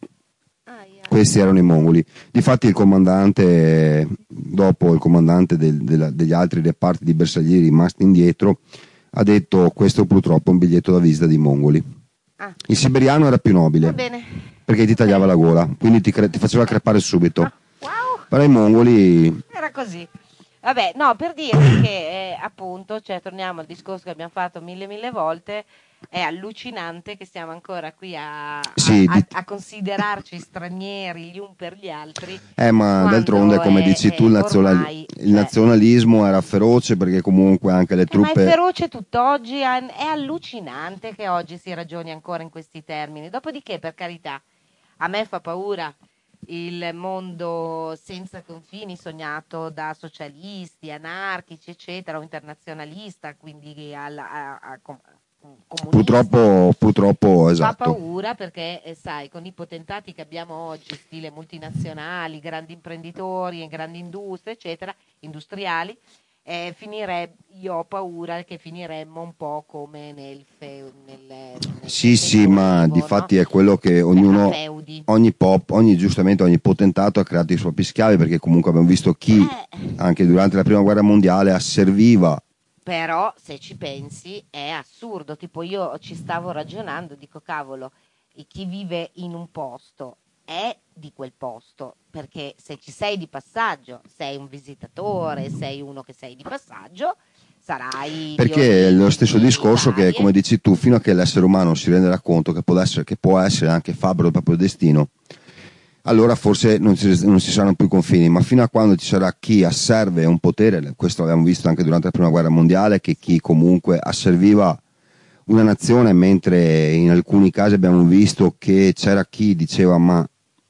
Ah, yeah.
Questi erano i mongoli. Difatti il comandante, dopo il comandante del, del, degli altri reparti di bersaglieri rimasti indietro, ha detto: questo purtroppo è un biglietto da visita di mongoli.
Ah.
Il siberiano era più nobile.
Va bene.
Perché ti tagliava la gola, quindi ti, cre- ti faceva crepare subito.
Ah, wow.
Però i mongoli...
Era così. Vabbè, no, per dire che eh, appunto, cioè torniamo al discorso che abbiamo fatto mille mille volte, è allucinante che siamo ancora qui a,
sì,
a,
di...
a, a considerarci stranieri gli un per gli altri.
Eh, ma d'altronde, come
è,
dici tu, il, nazional...
ormai,
il
cioè...
nazionalismo era feroce, perché comunque anche le truppe...
Eh, ma è feroce tutt'oggi, è allucinante che oggi si ragioni ancora in questi termini. Dopodiché, per carità, a me fa paura il mondo senza confini sognato da socialisti, anarchici, eccetera, o internazionalista, quindi alla, a, a, a
purtroppo, purtroppo, esatto.
Fa paura perché, eh, sai, con i potentati che abbiamo oggi, stile multinazionali, grandi imprenditori e grandi industrie, eccetera, industriali, Eh, finire, io ho paura che finiremmo un po' come nel, fe, nel, nel
sì sì ma no? Difatti è quello che ognuno ogni pop ogni giustamente ogni potentato ha creato i propri schiavi, perché comunque abbiamo visto chi eh. anche durante la prima guerra mondiale asserviva.
Però se ci pensi è assurdo, tipo io ci stavo ragionando, dico cavolo, chi vive in un posto è di quel posto, perché se ci sei di passaggio, sei un visitatore, sei uno che sei di passaggio, sarai...
Perché è lo stesso discorso varie. Che, come dici tu, fino a che l'essere umano si renderà conto che può essere, che può essere anche fabbro del proprio destino, allora forse non ci, non ci saranno più confini, ma fino a quando ci sarà chi asserve un potere, questo l'abbiamo visto anche durante la prima guerra mondiale, che chi comunque asserviva una nazione, mentre in alcuni casi abbiamo visto che c'era chi diceva ma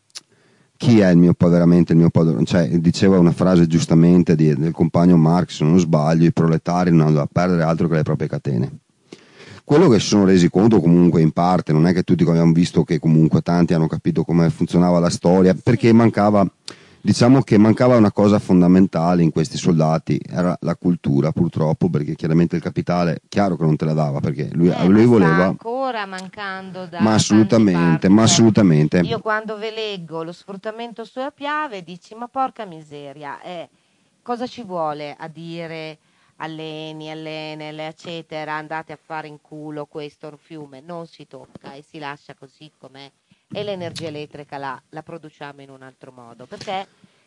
chi è il mio veramente il mio padrone, cioè diceva una frase giustamente di, del compagno Marx, se non sbaglio, i proletari non hanno da perdere altro che le proprie catene. Quello che si sono resi conto comunque in parte, non è che tutti abbiamo visto che comunque tanti hanno capito come funzionava la storia, perché mancava, diciamo che mancava una cosa fondamentale in questi soldati, era la cultura, purtroppo, perché chiaramente il capitale, chiaro che non te la dava, perché lui,
eh,
lui
ma
voleva...
sta ancora mancando da
ma assolutamente, ma
cioè,
assolutamente.
Io quando ve leggo lo sfruttamento sulla piave, dici, ma porca miseria, eh, cosa ci vuole a dire... all'Eni, all'Enel, eccetera, andate a fare in culo questo fiume, non si tocca e si lascia così com'è, e l'energia elettrica la, la produciamo in un altro modo, perché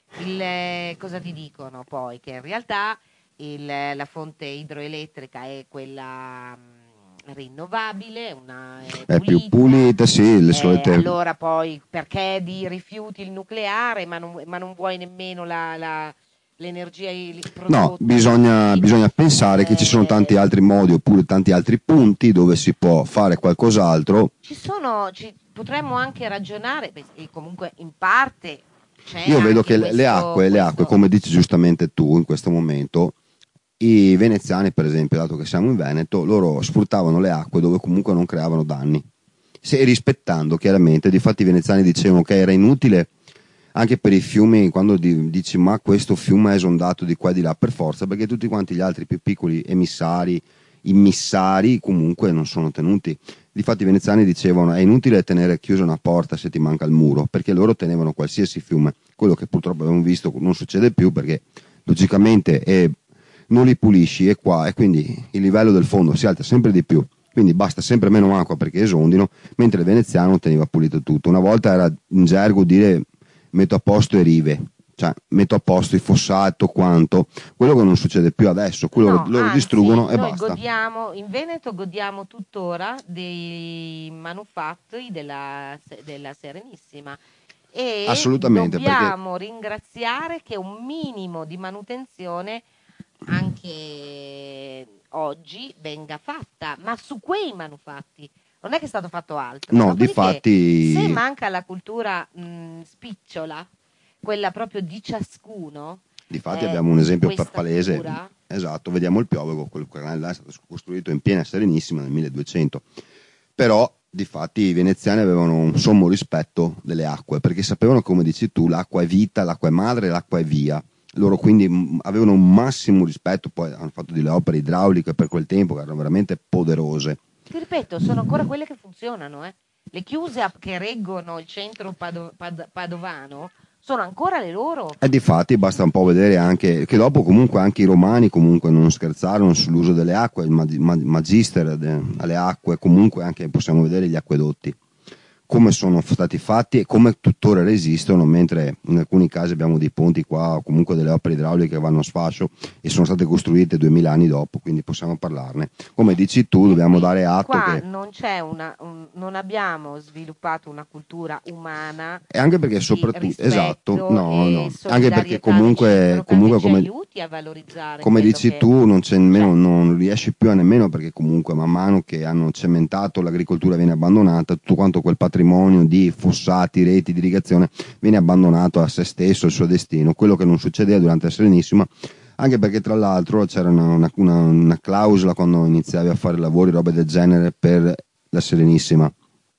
il, cosa ti dicono poi? Che in realtà il, la fonte idroelettrica è quella mh, rinnovabile, una, è,
è
pulita,
più pulita, sì, le solite...
eh, allora poi perché di rifiuti il nucleare, ma non, ma non vuoi nemmeno la... la l'energia prodotta.
No, bisogna, bisogna pensare eh, che ci sono tanti altri modi oppure tanti altri punti dove si può fare qualcos'altro.
Ci sono, ci, potremmo anche ragionare, e comunque in parte c'è
io vedo che
questo,
le acque,
questo...
le acque, come dici giustamente tu in questo momento, i veneziani per esempio, dato che siamo in Veneto, loro sfruttavano le acque dove comunque non creavano danni, se rispettando chiaramente, difatti i veneziani dicevano che era inutile anche per i fiumi, quando dici ma questo fiume è esondato di qua e di là, per forza, perché tutti quanti gli altri più piccoli emissari, immissari comunque non sono tenuti. Difatti i veneziani dicevano è inutile tenere chiusa una porta se ti manca il muro, perché loro tenevano qualsiasi fiume, quello che purtroppo abbiamo visto non succede più, perché logicamente è, non li pulisci e qua, e quindi il livello del fondo si alza sempre di più, quindi basta sempre meno acqua perché esondino, mentre il veneziano teneva pulito tutto. Una volta era in gergo dire metto a posto le rive, cioè metto a posto il fossato, quanto, quello che non succede più adesso, quello
No,
loro
anzi,
distruggono e
noi
basta.
Godiamo, in Veneto godiamo tuttora dei manufatti della, della Serenissima e
Assolutamente,
dobbiamo ringraziare che un minimo di manutenzione anche oggi venga fatta, ma su quei manufatti non è che è stato fatto altro.
No,
Dopodiché,
difatti-
se manca la cultura mh, spicciola, quella proprio di ciascuno,
Difatti
eh,
abbiamo un esempio
questa
palese,
cura.
esatto, vediamo il Piovego, quel canale là è stato costruito in piena Serenissima nel milleduecento, però difatti i veneziani avevano un sommo rispetto delle acque, perché sapevano, come dici tu, l'acqua è vita, l'acqua è madre, l'acqua è via. Loro quindi mh, avevano un massimo rispetto, poi hanno fatto delle opere idrauliche per quel tempo che erano veramente poderose.
Ti ripeto, sono ancora quelle che funzionano, eh. Le chiuse a- che reggono il centro pado- pad- padovano sono ancora le loro.
E difatti basta un po' vedere anche che dopo comunque anche i romani comunque non scherzarono sull'uso delle acque, il mag- mag- magister de- alle acque, comunque anche possiamo vedere gli acquedotti come sono stati fatti e come tuttora resistono, mentre in alcuni casi abbiamo dei ponti qua o comunque delle opere idrauliche che vanno a sfascio e sono state costruite duemila anni dopo, quindi possiamo parlarne. Come dici tu, dobbiamo dare atto
Qua
che
non c'è una, un- non abbiamo sviluppato una cultura umana
e anche perché
di
soprattutto
rispetto
esatto, no,
e
no, anche
solidarietà
perché comunque,
reciproca
comunque
che ci
come,
aiuti a valorizzare
come
quello
dici
che-
tu non c'è nemmeno, non riesci più a nemmeno perché comunque man mano che hanno cementato l'agricoltura viene abbandonata, tutto quanto quel patrimonio di fossati, reti di irrigazione viene abbandonato a se stesso, il suo destino, quello che non succedeva durante la Serenissima, anche perché tra l'altro c'era una, una, una, una clausola quando iniziavi a fare lavori, robe del genere per la Serenissima.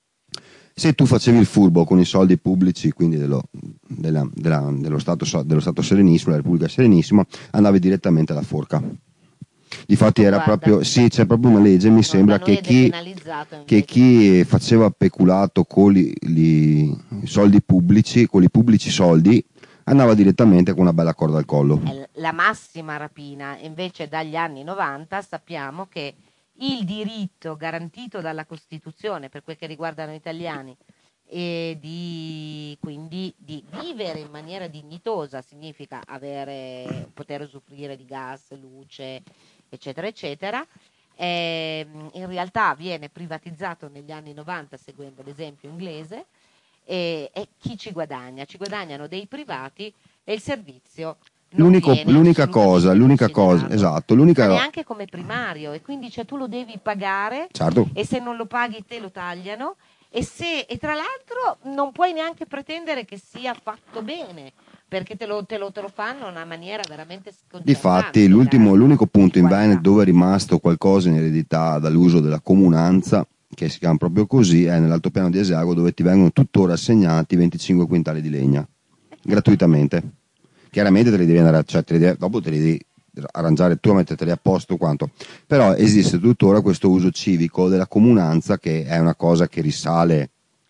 Se tu facevi il furbo con i soldi pubblici, quindi dello, della, della, dello, stato, dello Stato Serenissimo, della Repubblica Serenissima, andavi direttamente alla forca. Difatti era
Guarda.
proprio, sì, c'è proprio una legge, mi sembra
da noi
che
è
chi,
depenalizzato, invece.
che chi faceva peculato con li, li- i soldi pubblici, con i pubblici soldi, andava direttamente con una bella corda al collo.
È la massima rapina. Invece dagli anni novanta sappiamo che il diritto garantito dalla Costituzione per quel che riguarda noi italiani e di, quindi di vivere in maniera dignitosa significa avere, poter usufruire di gas, luce, eccetera, eccetera. Eh, in realtà viene privatizzato negli anni novanta seguendo l'esempio inglese e, e chi ci guadagna? Ci guadagnano dei privati e il servizio non
L'unico-
viene
l'unica
assolutamente
cosa, l'unica cosa,
considerato.
esatto, l'unica-
Ma neanche come primario e quindi cioè, tu lo devi pagare
Certo.
e se non lo paghi te lo tagliano e, se, e tra l'altro non puoi neanche pretendere che sia fatto bene perché te lo, te lo, te lo fanno in una maniera veramente sconcertante.
Difatti l'ultimo,
la-
l'unico punto in
qualità.
Veneto dove è rimasto qualcosa in eredità dall'uso della comunanza, che si chiama proprio così, è nell'altopiano di Asiago, dove ti vengono tuttora assegnati venticinque quintali di legna gratuitamente. Chiaramente te li devi andare, cioè te li devi, dopo te li devi arrangiare tu, metterteli a posto quanto, però esiste tuttora questo uso civico della comunanza che è una cosa che risale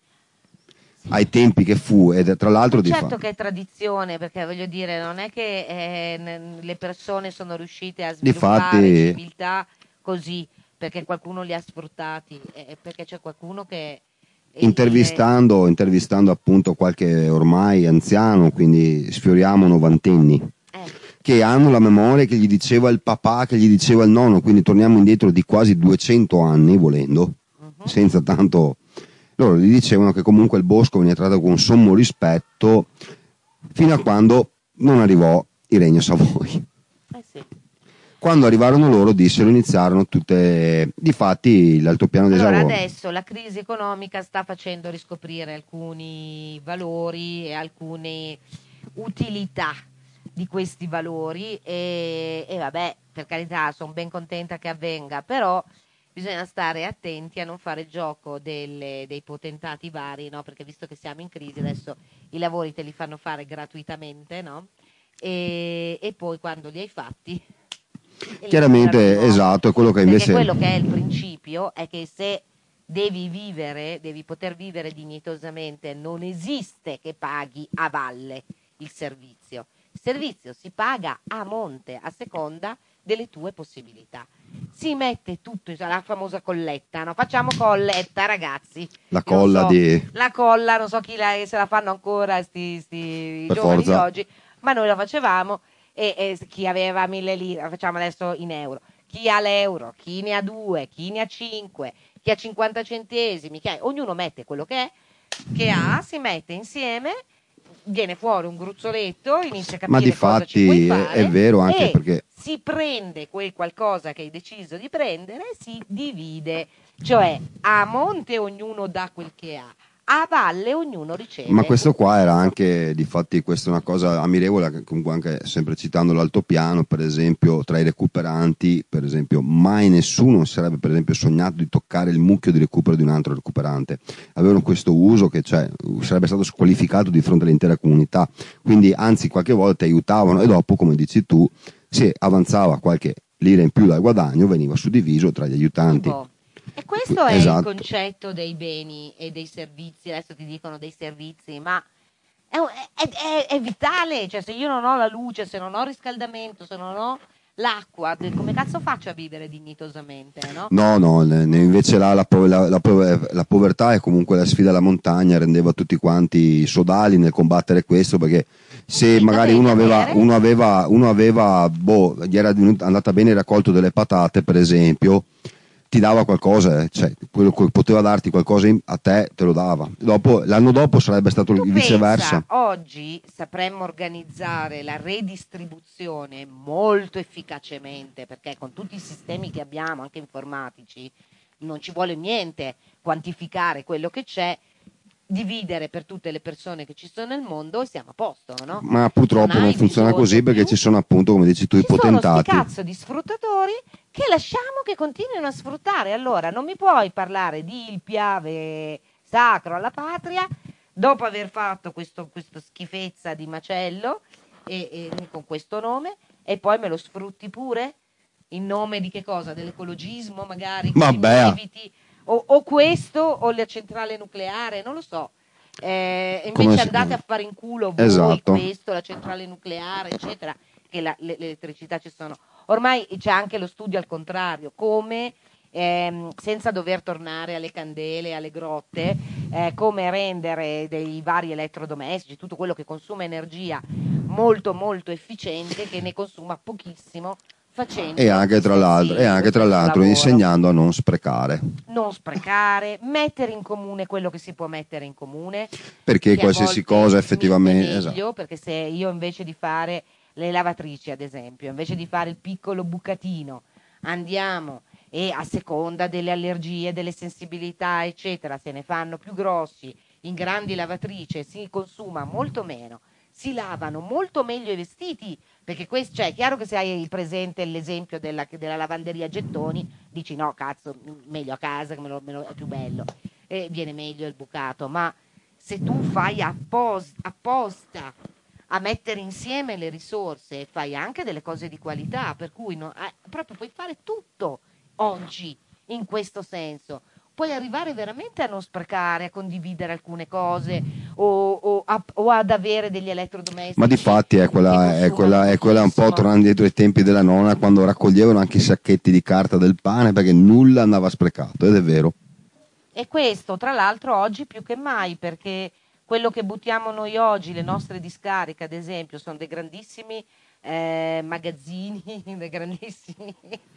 ai tempi che fu ed tra l'altro di
certo
fa-
che è tradizione perché voglio dire non è che eh, n- le persone sono riuscite a
Difatti-
sviluppare civiltà così perché qualcuno li ha sfruttati eh, perché c'è qualcuno che eh,
intervistando, intervistando appunto qualche ormai anziano, quindi sfioriamo novantenni,
eh,
che hanno la memoria che gli diceva il papà, che gli diceva il nonno, quindi torniamo indietro di quasi duecento anni volendo,
uh-huh.
senza tanto. Loro gli dicevano che comunque il bosco veniva trattato con sommo rispetto fino a quando non arrivò il Regno Savoia.
eh sì.
Quando arrivarono loro dissero, iniziarono tutte, difatti l'altopiano di
Allora
Savoia.
adesso la crisi economica sta facendo riscoprire alcuni valori e alcune utilità di questi valori e, e vabbè, per carità, sono ben contenta che avvenga, però bisogna stare attenti a non fare il gioco delle, dei potentati vari, no? Perché visto che siamo in crisi adesso i lavori te li fanno fare gratuitamente, no? E, e poi quando li hai fatti
Chiaramente,
no?
esatto, è quello che invece
Perché quello che è il principio è che se devi vivere, devi poter vivere dignitosamente, non esiste che paghi a valle il servizio. Il servizio si paga a monte, a seconda delle tue possibilità. Si mette tutto, la famosa colletta, no? Facciamo colletta, ragazzi.
La colla
so,
di...
La colla, non so chi la, se la fanno ancora sti, sti
Per
giovani
forza.
di oggi, ma noi la facevamo e, e chi aveva mille lire, la facciamo adesso in euro. Chi ha l'euro, chi ne ha due, chi ne ha cinque, chi ha cinquanta centesimi, chi ha... ognuno mette quello che è, che ha, si mette insieme, viene fuori un gruzzoletto, inizia a capire
Ma di
cosa ci puoi
fatti è,
fare
è vero anche
e
perché
si prende quel qualcosa che hai deciso di prendere e si divide, cioè a monte ognuno dà quel che ha, a valle ognuno riceve.
Ma questo qua era anche, difatti, questa è una cosa ammirevole, comunque anche sempre citando l'altopiano, per esempio, tra i recuperanti, per esempio, mai nessuno sarebbe per esempio sognato di toccare il mucchio di recupero di un altro recuperante. Avevano questo uso che cioè, sarebbe stato squalificato di fronte all'intera comunità, quindi anzi qualche volta aiutavano e dopo, come dici tu, se avanzava qualche lira in più dal guadagno veniva suddiviso tra gli aiutanti.
Boh. E questo è
Esatto.
il concetto dei beni e dei servizi, adesso ti dicono dei servizi, ma è, è, è, è vitale, cioè se io non ho la luce, se non ho riscaldamento, se non ho l'acqua, come cazzo faccio a vivere dignitosamente, no?
No, no, invece là la, la, la, la povertà è comunque la sfida alla montagna, rendeva tutti quanti sodali nel combattere questo, perché se
Sì,
magari uno aveva,
avere.
uno aveva, uno aveva, boh, gli era andata bene il raccolto delle patate, per esempio, ti dava qualcosa, cioè quello che poteva darti qualcosa in, a te te lo dava. Dopo, l'anno dopo sarebbe stato
Tu
il viceversa.
Pensa, oggi sapremmo organizzare la redistribuzione molto efficacemente, perché con tutti i sistemi che abbiamo, anche informatici, non ci vuole niente quantificare quello che c'è, dividere per tutte le persone che ci sono nel mondo e siamo a posto, no?
Ma purtroppo non,
non
funziona così perché
più.
ci sono appunto, come dici tu,
ci
i potentati.
Sono sti cazzo di sfruttatori che lasciamo che continuino a sfruttare. Allora non mi puoi parlare di il piave sacro alla patria dopo aver fatto questo, questo schifezza di macello e, e con questo nome e poi me lo sfrutti pure in nome di che cosa? Dell'ecologismo magari?
Vabbè.
Eviti, o, o questo o la centrale nucleare, non lo so. Eh, invece
Come si-
andate a fare in culo voi
Esatto.
questo, la centrale nucleare, eccetera, che la, le, l'elettricità ci sono. Ormai c'è anche lo studio al contrario, come ehm, senza dover tornare alle candele, alle grotte, eh, come rendere dei vari elettrodomestici, tutto quello che consuma energia molto molto efficiente, che ne consuma pochissimo, facendo
E anche tra l'altro, e anche tra l'altro insegnando a non sprecare.
non sprecare, mettere in comune quello che si può mettere in comune,
Perché
che a
qualsiasi
volte
cosa
è
effettivamente...
meglio,
esatto.
perché se io invece di fare le lavatrici ad esempio, invece di fare il piccolo bucatino, andiamo e a seconda delle allergie, delle sensibilità eccetera, se ne fanno più grossi, in grandi lavatrici si consuma molto meno, si lavano molto meglio i vestiti, perché questo, cioè, è chiaro che se hai presente l'esempio della, della lavanderia a gettoni, dici no, cazzo, meglio a casa, che me lo, me lo, è più bello, e viene meglio il bucato, ma se tu fai appos- apposta a mettere insieme le risorse, fai anche delle cose di qualità, per cui no, eh, proprio puoi fare tutto oggi in questo senso. Puoi arrivare veramente a non sprecare, a condividere alcune cose o, o, a, o ad avere degli elettrodomestici.
Ma di fatti è quella, è, quella, è quella un po' tornando dietro ai tempi della nonna, quando raccoglievano anche i sacchetti di carta del pane perché nulla andava sprecato, ed è vero.
E questo tra l'altro oggi più che mai, perché quello che buttiamo noi oggi, le nostre discariche ad esempio, sono dei grandissimi eh, magazzini, dei grandissimi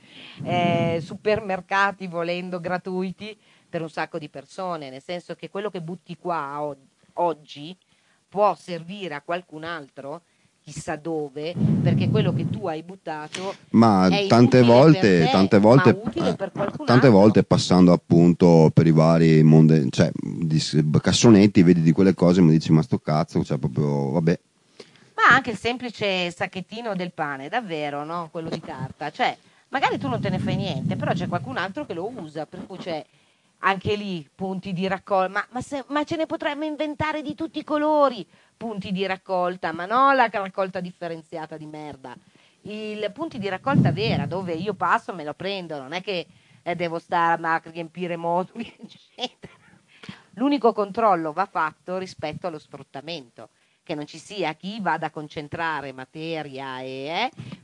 eh, supermercati volendo gratuiti per un sacco di persone, nel senso che quello che butti qua o- oggi può servire a qualcun altro chissà dove, perché quello che tu hai buttato
Ma
è
tante
inutile
volte,
per te,
tante volte,
ma utile
eh,
per qualcun
tante
altro.
volte passando appunto per i vari monde, cioè di s- cassonetti, vedi di quelle cose, mi dici ma sto cazzo, cioè proprio vabbè.
Ma anche il semplice sacchettino del pane, davvero, no? Quello di carta. Cioè, magari tu non te ne fai niente, però c'è qualcun altro che lo usa, per cui c'è anche lì punti di raccolta. Ma, ma, se- ma ce ne potremmo inventare di tutti i colori, punti di raccolta, ma no la raccolta differenziata di merda. Il punti di raccolta vera, dove io passo me lo prendo, non è che eh, devo stare a riempire moduli, eccetera. L'unico controllo va fatto rispetto allo sfruttamento, che non ci sia chi vada a concentrare materia e eh,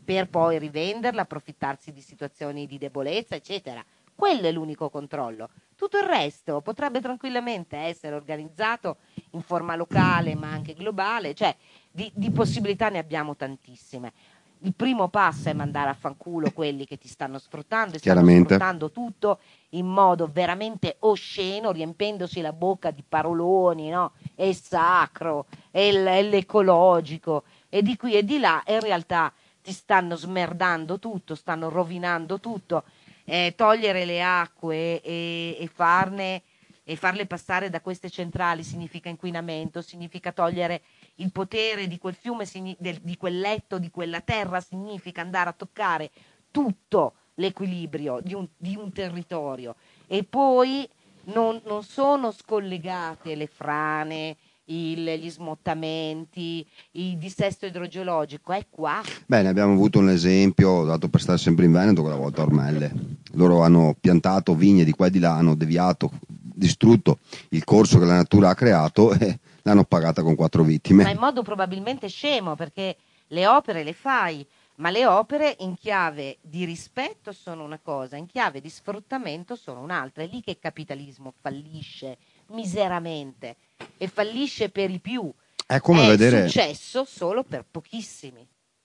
per poi rivenderla, approfittarsi di situazioni di debolezza, eccetera. Quello è l'unico controllo. Tutto il resto potrebbe tranquillamente essere organizzato in forma locale ma anche globale, cioè di, di possibilità ne abbiamo tantissime. Il primo passo è mandare a fanculo quelli che ti stanno sfruttando e stanno sfruttando tutto in modo veramente osceno, riempendosi la bocca di paroloni, no? È il sacro, è, il, è l'ecologico, e di qui e di là, e in realtà ti stanno smerdando tutto, stanno rovinando tutto. Eh, togliere le acque e, e farne e farle passare da queste centrali significa inquinamento, significa togliere il potere di quel fiume, di quel letto, di quella terra, significa andare a toccare tutto l'equilibrio di un, di un territorio. E poi non, non sono scollegate le frane, il, gli smottamenti, il dissesto idrogeologico, è qua.
Bene, abbiamo avuto un esempio, dato per stare sempre in Veneto, quella volta a Ormelle. Loro hanno piantato vigne di qua e di là, hanno deviato, distrutto il corso che la natura ha creato e l'hanno pagata con quattro vittime.
Ma in modo probabilmente scemo, perché le opere le fai, ma le opere in chiave di rispetto sono una cosa, in chiave di sfruttamento sono un'altra. È lì che il capitalismo fallisce miseramente e fallisce per i più.
È come
è
vedere...
successo solo per pochissimi.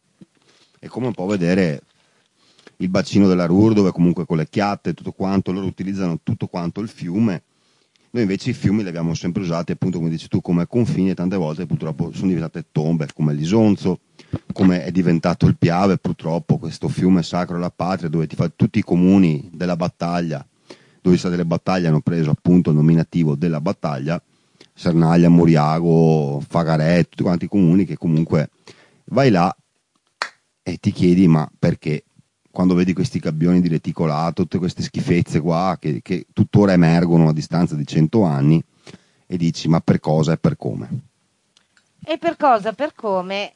È come un po' vedere il bacino della Ruhr, dove comunque con le chiatte e tutto quanto loro utilizzano tutto quanto il fiume. Noi invece i fiumi li abbiamo sempre usati, appunto come dici tu, come confini, e tante volte purtroppo sono diventate tombe, come l'Isonzo, come è diventato il Piave, purtroppo questo fiume sacro alla patria, dove ti fa tutti i comuni della battaglia, dove state le battaglie, hanno preso appunto il nominativo della battaglia, Sernaglia, Moriago, Fagaret, tutti quanti i comuni che comunque vai là e ti chiedi ma perché? Quando vedi questi gabbioni di reticolato, tutte queste schifezze qua che, che tuttora emergono a distanza di cento anni, e dici ma per cosa e per come?
E per cosa, per come,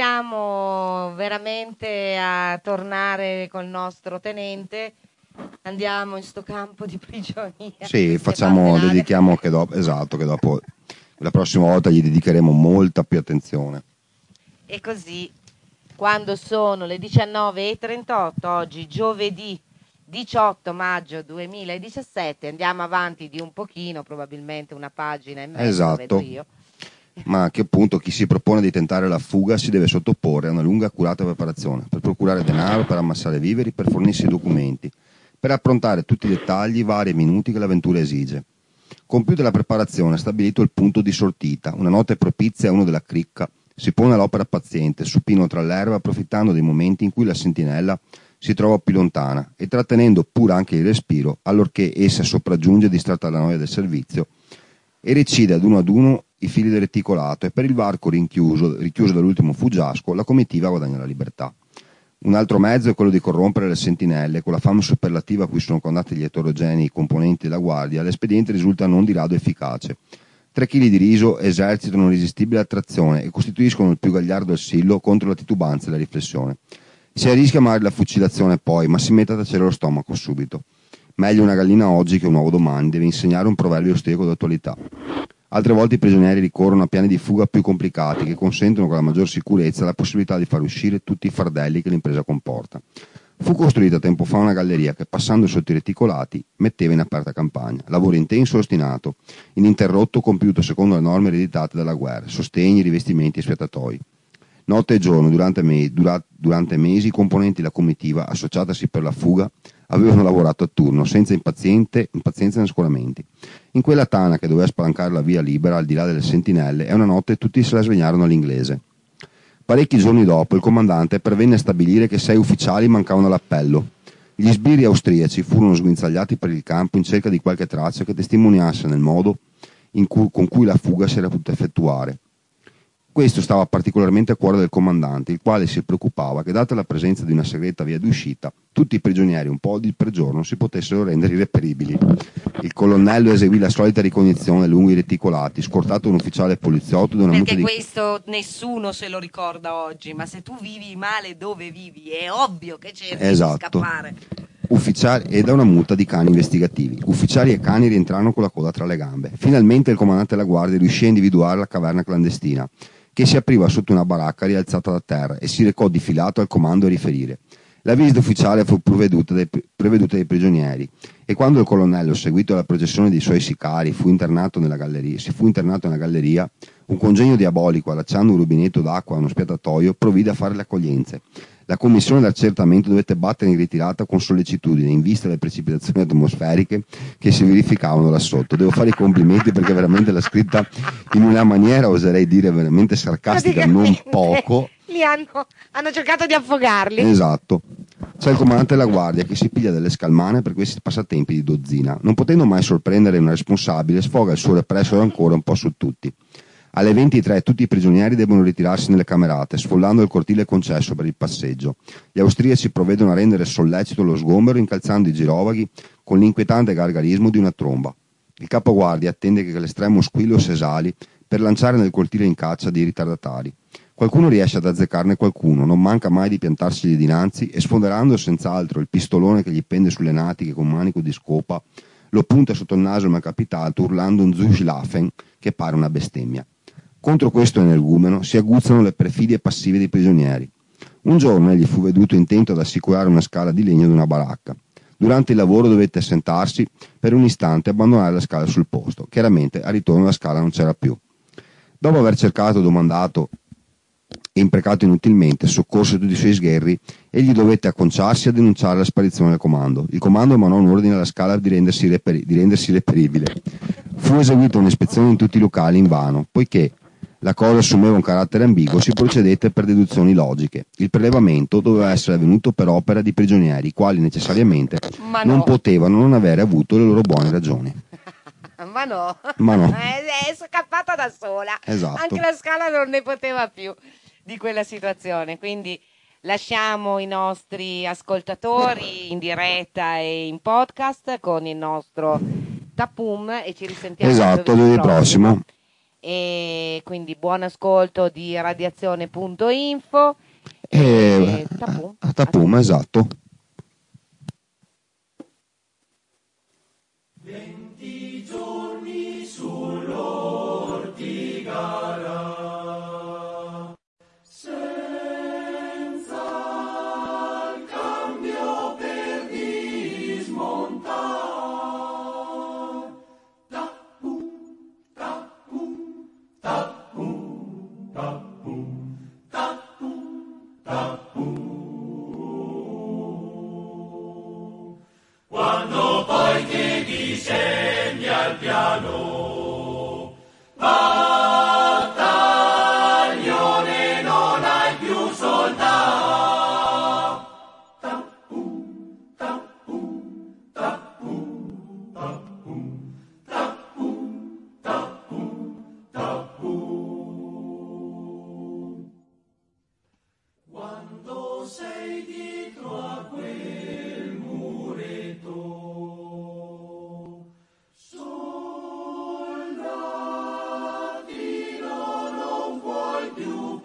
iniziamo veramente a tornare col nostro tenente, andiamo in sto campo di prigionia.
Sì, facciamo, dedichiamo che dopo, esatto, che dopo la prossima volta gli dedicheremo molta più attenzione.
E così, quando sono le diciannove e trentotto, oggi giovedì diciotto maggio duemiladiciassette, andiamo avanti di un pochino, probabilmente una pagina e mezza,
esatto.
Vedo io.
Ma a che punto chi si propone di tentare la fuga si deve sottoporre a una lunga e accurata preparazione per procurare denaro, per ammassare viveri, per fornirsi documenti, per approntare tutti i dettagli, vari e minuti che l'avventura esige. Compiuta la preparazione, stabilito il punto di sortita, una notte propizia a uno della cricca, si pone all'opera paziente, supino tra l'erba, approfittando dei momenti in cui la sentinella si trova più lontana e trattenendo pure anche il respiro, allorché essa sopraggiunge distratta dalla noia del servizio e recide ad uno ad uno i fili del reticolato, e per il varco rinchiuso, richiuso dall'ultimo fuggiasco, la comitiva guadagna la libertà. Un altro mezzo è quello di corrompere le sentinelle. Con la fama superlativa a cui sono condannati gli eterogenei componenti della guardia, l'espediente risulta non di rado efficace. Tre chili di riso esercitano un'irresistibile attrazione e costituiscono il più gagliardo assillo contro la titubanza e la riflessione. Si arrischia magari la fucilazione poi, ma si mette a tacere lo stomaco subito. Meglio una gallina oggi che un uovo domani, deve insegnare un proverbio austriaco d'attualità. Altre volte i prigionieri ricorrono a piani di fuga più complicati che consentono con la maggior sicurezza la possibilità di far uscire tutti i fardelli che l'impresa comporta. Fu costruita tempo fa una galleria che, passando sotto i reticolati, metteva in aperta campagna. Lavoro intenso e ostinato, ininterrotto, compiuto secondo le norme ereditate dalla guerra, sostegni, rivestimenti e spiatatoi. Notte e giorno, durante, me- dura- durante mesi, i componenti della comitiva, associatasi per la fuga, avevano lavorato a turno, senza impaziente, impazienza né scoramenti. In quella tana che doveva spalancare la via libera, al di là delle sentinelle, e una notte tutti se la svegliarono all'inglese. Parecchi giorni dopo il comandante pervenne a stabilire che sei ufficiali mancavano all'appello. Gli sbirri austriaci furono sguinzagliati per il campo in cerca di qualche traccia che testimoniasse nel modo in cui, con cui la fuga si era potuta effettuare. Questo stava particolarmente a cuore del comandante, il quale si preoccupava che, data la presenza di una segreta via d'uscita, tutti i prigionieri un po' di per giorno si potessero rendere irreperibili. Il colonnello eseguì la solita ricognizione lungo i reticolati, scortato un ufficiale poliziotto da una
Perché
muta di...
questo nessuno se lo ricorda oggi, ma se tu vivi male dove vivi è ovvio che cerchi
esatto.
di scappare.
Ufficiali e da una multa di cani investigativi. Ufficiali e cani rientrarono con la coda tra le gambe. Finalmente il comandante della guardia riuscì a individuare la caverna clandestina, che si apriva sotto una baracca rialzata da terra e si recò difilato al comando a riferire. La visita ufficiale fu preveduta dai, preveduta dai prigionieri e quando il colonnello, seguito dalla processione dei suoi sicari, fu internato nella galleria, si fu internato nella galleria, un congegno diabolico, allacciando un rubinetto d'acqua a uno spiattatoio, provvide a fare le accoglienze. La commissione d'accertamento dovette battere in ritirata con sollecitudine in vista delle precipitazioni atmosferiche che si verificavano là sotto. Devo fare i complimenti perché veramente l'ha scritta in una maniera, oserei dire, veramente sarcastica, non poco.
Li hanno, hanno cercato di affogarli.
Esatto. C'è il comandante della guardia che si piglia delle scalmane per questi passatempi di dozzina. Non potendo mai sorprendere una responsabile, sfoga il suo represso rancore un po' su tutti. Alle ventitré tutti i prigionieri devono ritirarsi nelle camerate, sfollando il cortile concesso per il passeggio. Gli austriaci provvedono a rendere sollecito lo sgombero incalzando i girovaghi con l'inquietante gargarismo di una tromba. Il capoguardia attende che l'estremo squillo s'esali per lanciare nel cortile in caccia dei ritardatari. Qualcuno riesce ad azzeccarne qualcuno, non manca mai di piantarsegli dinanzi e sfonderando senz'altro il pistolone che gli pende sulle natiche con manico di scopa, lo punta sotto il naso al malcapitato urlando un Zuschlafen che pare una bestemmia. Contro questo energumeno si aguzzano le perfidie passive dei prigionieri. Un giorno egli fu veduto intento ad assicurare una scala di legno ad una baracca. Durante il lavoro dovette assentarsi per un istante e abbandonare la scala sul posto. Chiaramente al ritorno la scala non c'era più. Dopo aver cercato, domandato e imprecato inutilmente, soccorso tutti i suoi sgherri, egli dovette acconciarsi a denunciare la sparizione del comando. Il comando emanò un ordine alla scala di rendersi, reperi- di rendersi reperibile. Fu eseguita un'ispezione in tutti i locali invano, poiché la cosa assumeva un carattere ambiguo, si procedette per deduzioni logiche. Il prelevamento doveva essere avvenuto per opera di prigionieri, i quali necessariamente
Ma no.
non potevano non avere avuto le loro buone ragioni.
Ma no,
Ma no.
è scappata da sola.
Esatto.
Anche la scala non ne poteva più di quella situazione. Quindi lasciamo i nostri ascoltatori in diretta e in podcast con il nostro Tapum e ci risentiamo
Esatto,
giovedì
lunedì prossimo.
E quindi buon ascolto di radiazione punto info
E...
e Tapum.
Tapum, esatto.
Venti giorni sull'ortigara, senza il cambio per dismontare. Tapum, tapum, tapum, tapum, tapum, tapum. Quando poi che discendi al piano, battaglione non hai più soldati. Tapum, tapum, tapum, tapum, tapum, tapum, tapum. Quando sei dietro a quel muretto, soldatino non vuoi più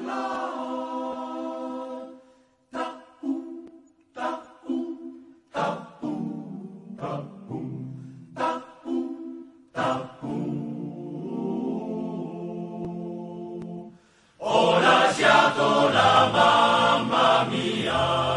parlare. Tapum, tapum, tapum, tapum, tapum, tapum. Ho lasciato la mamma mia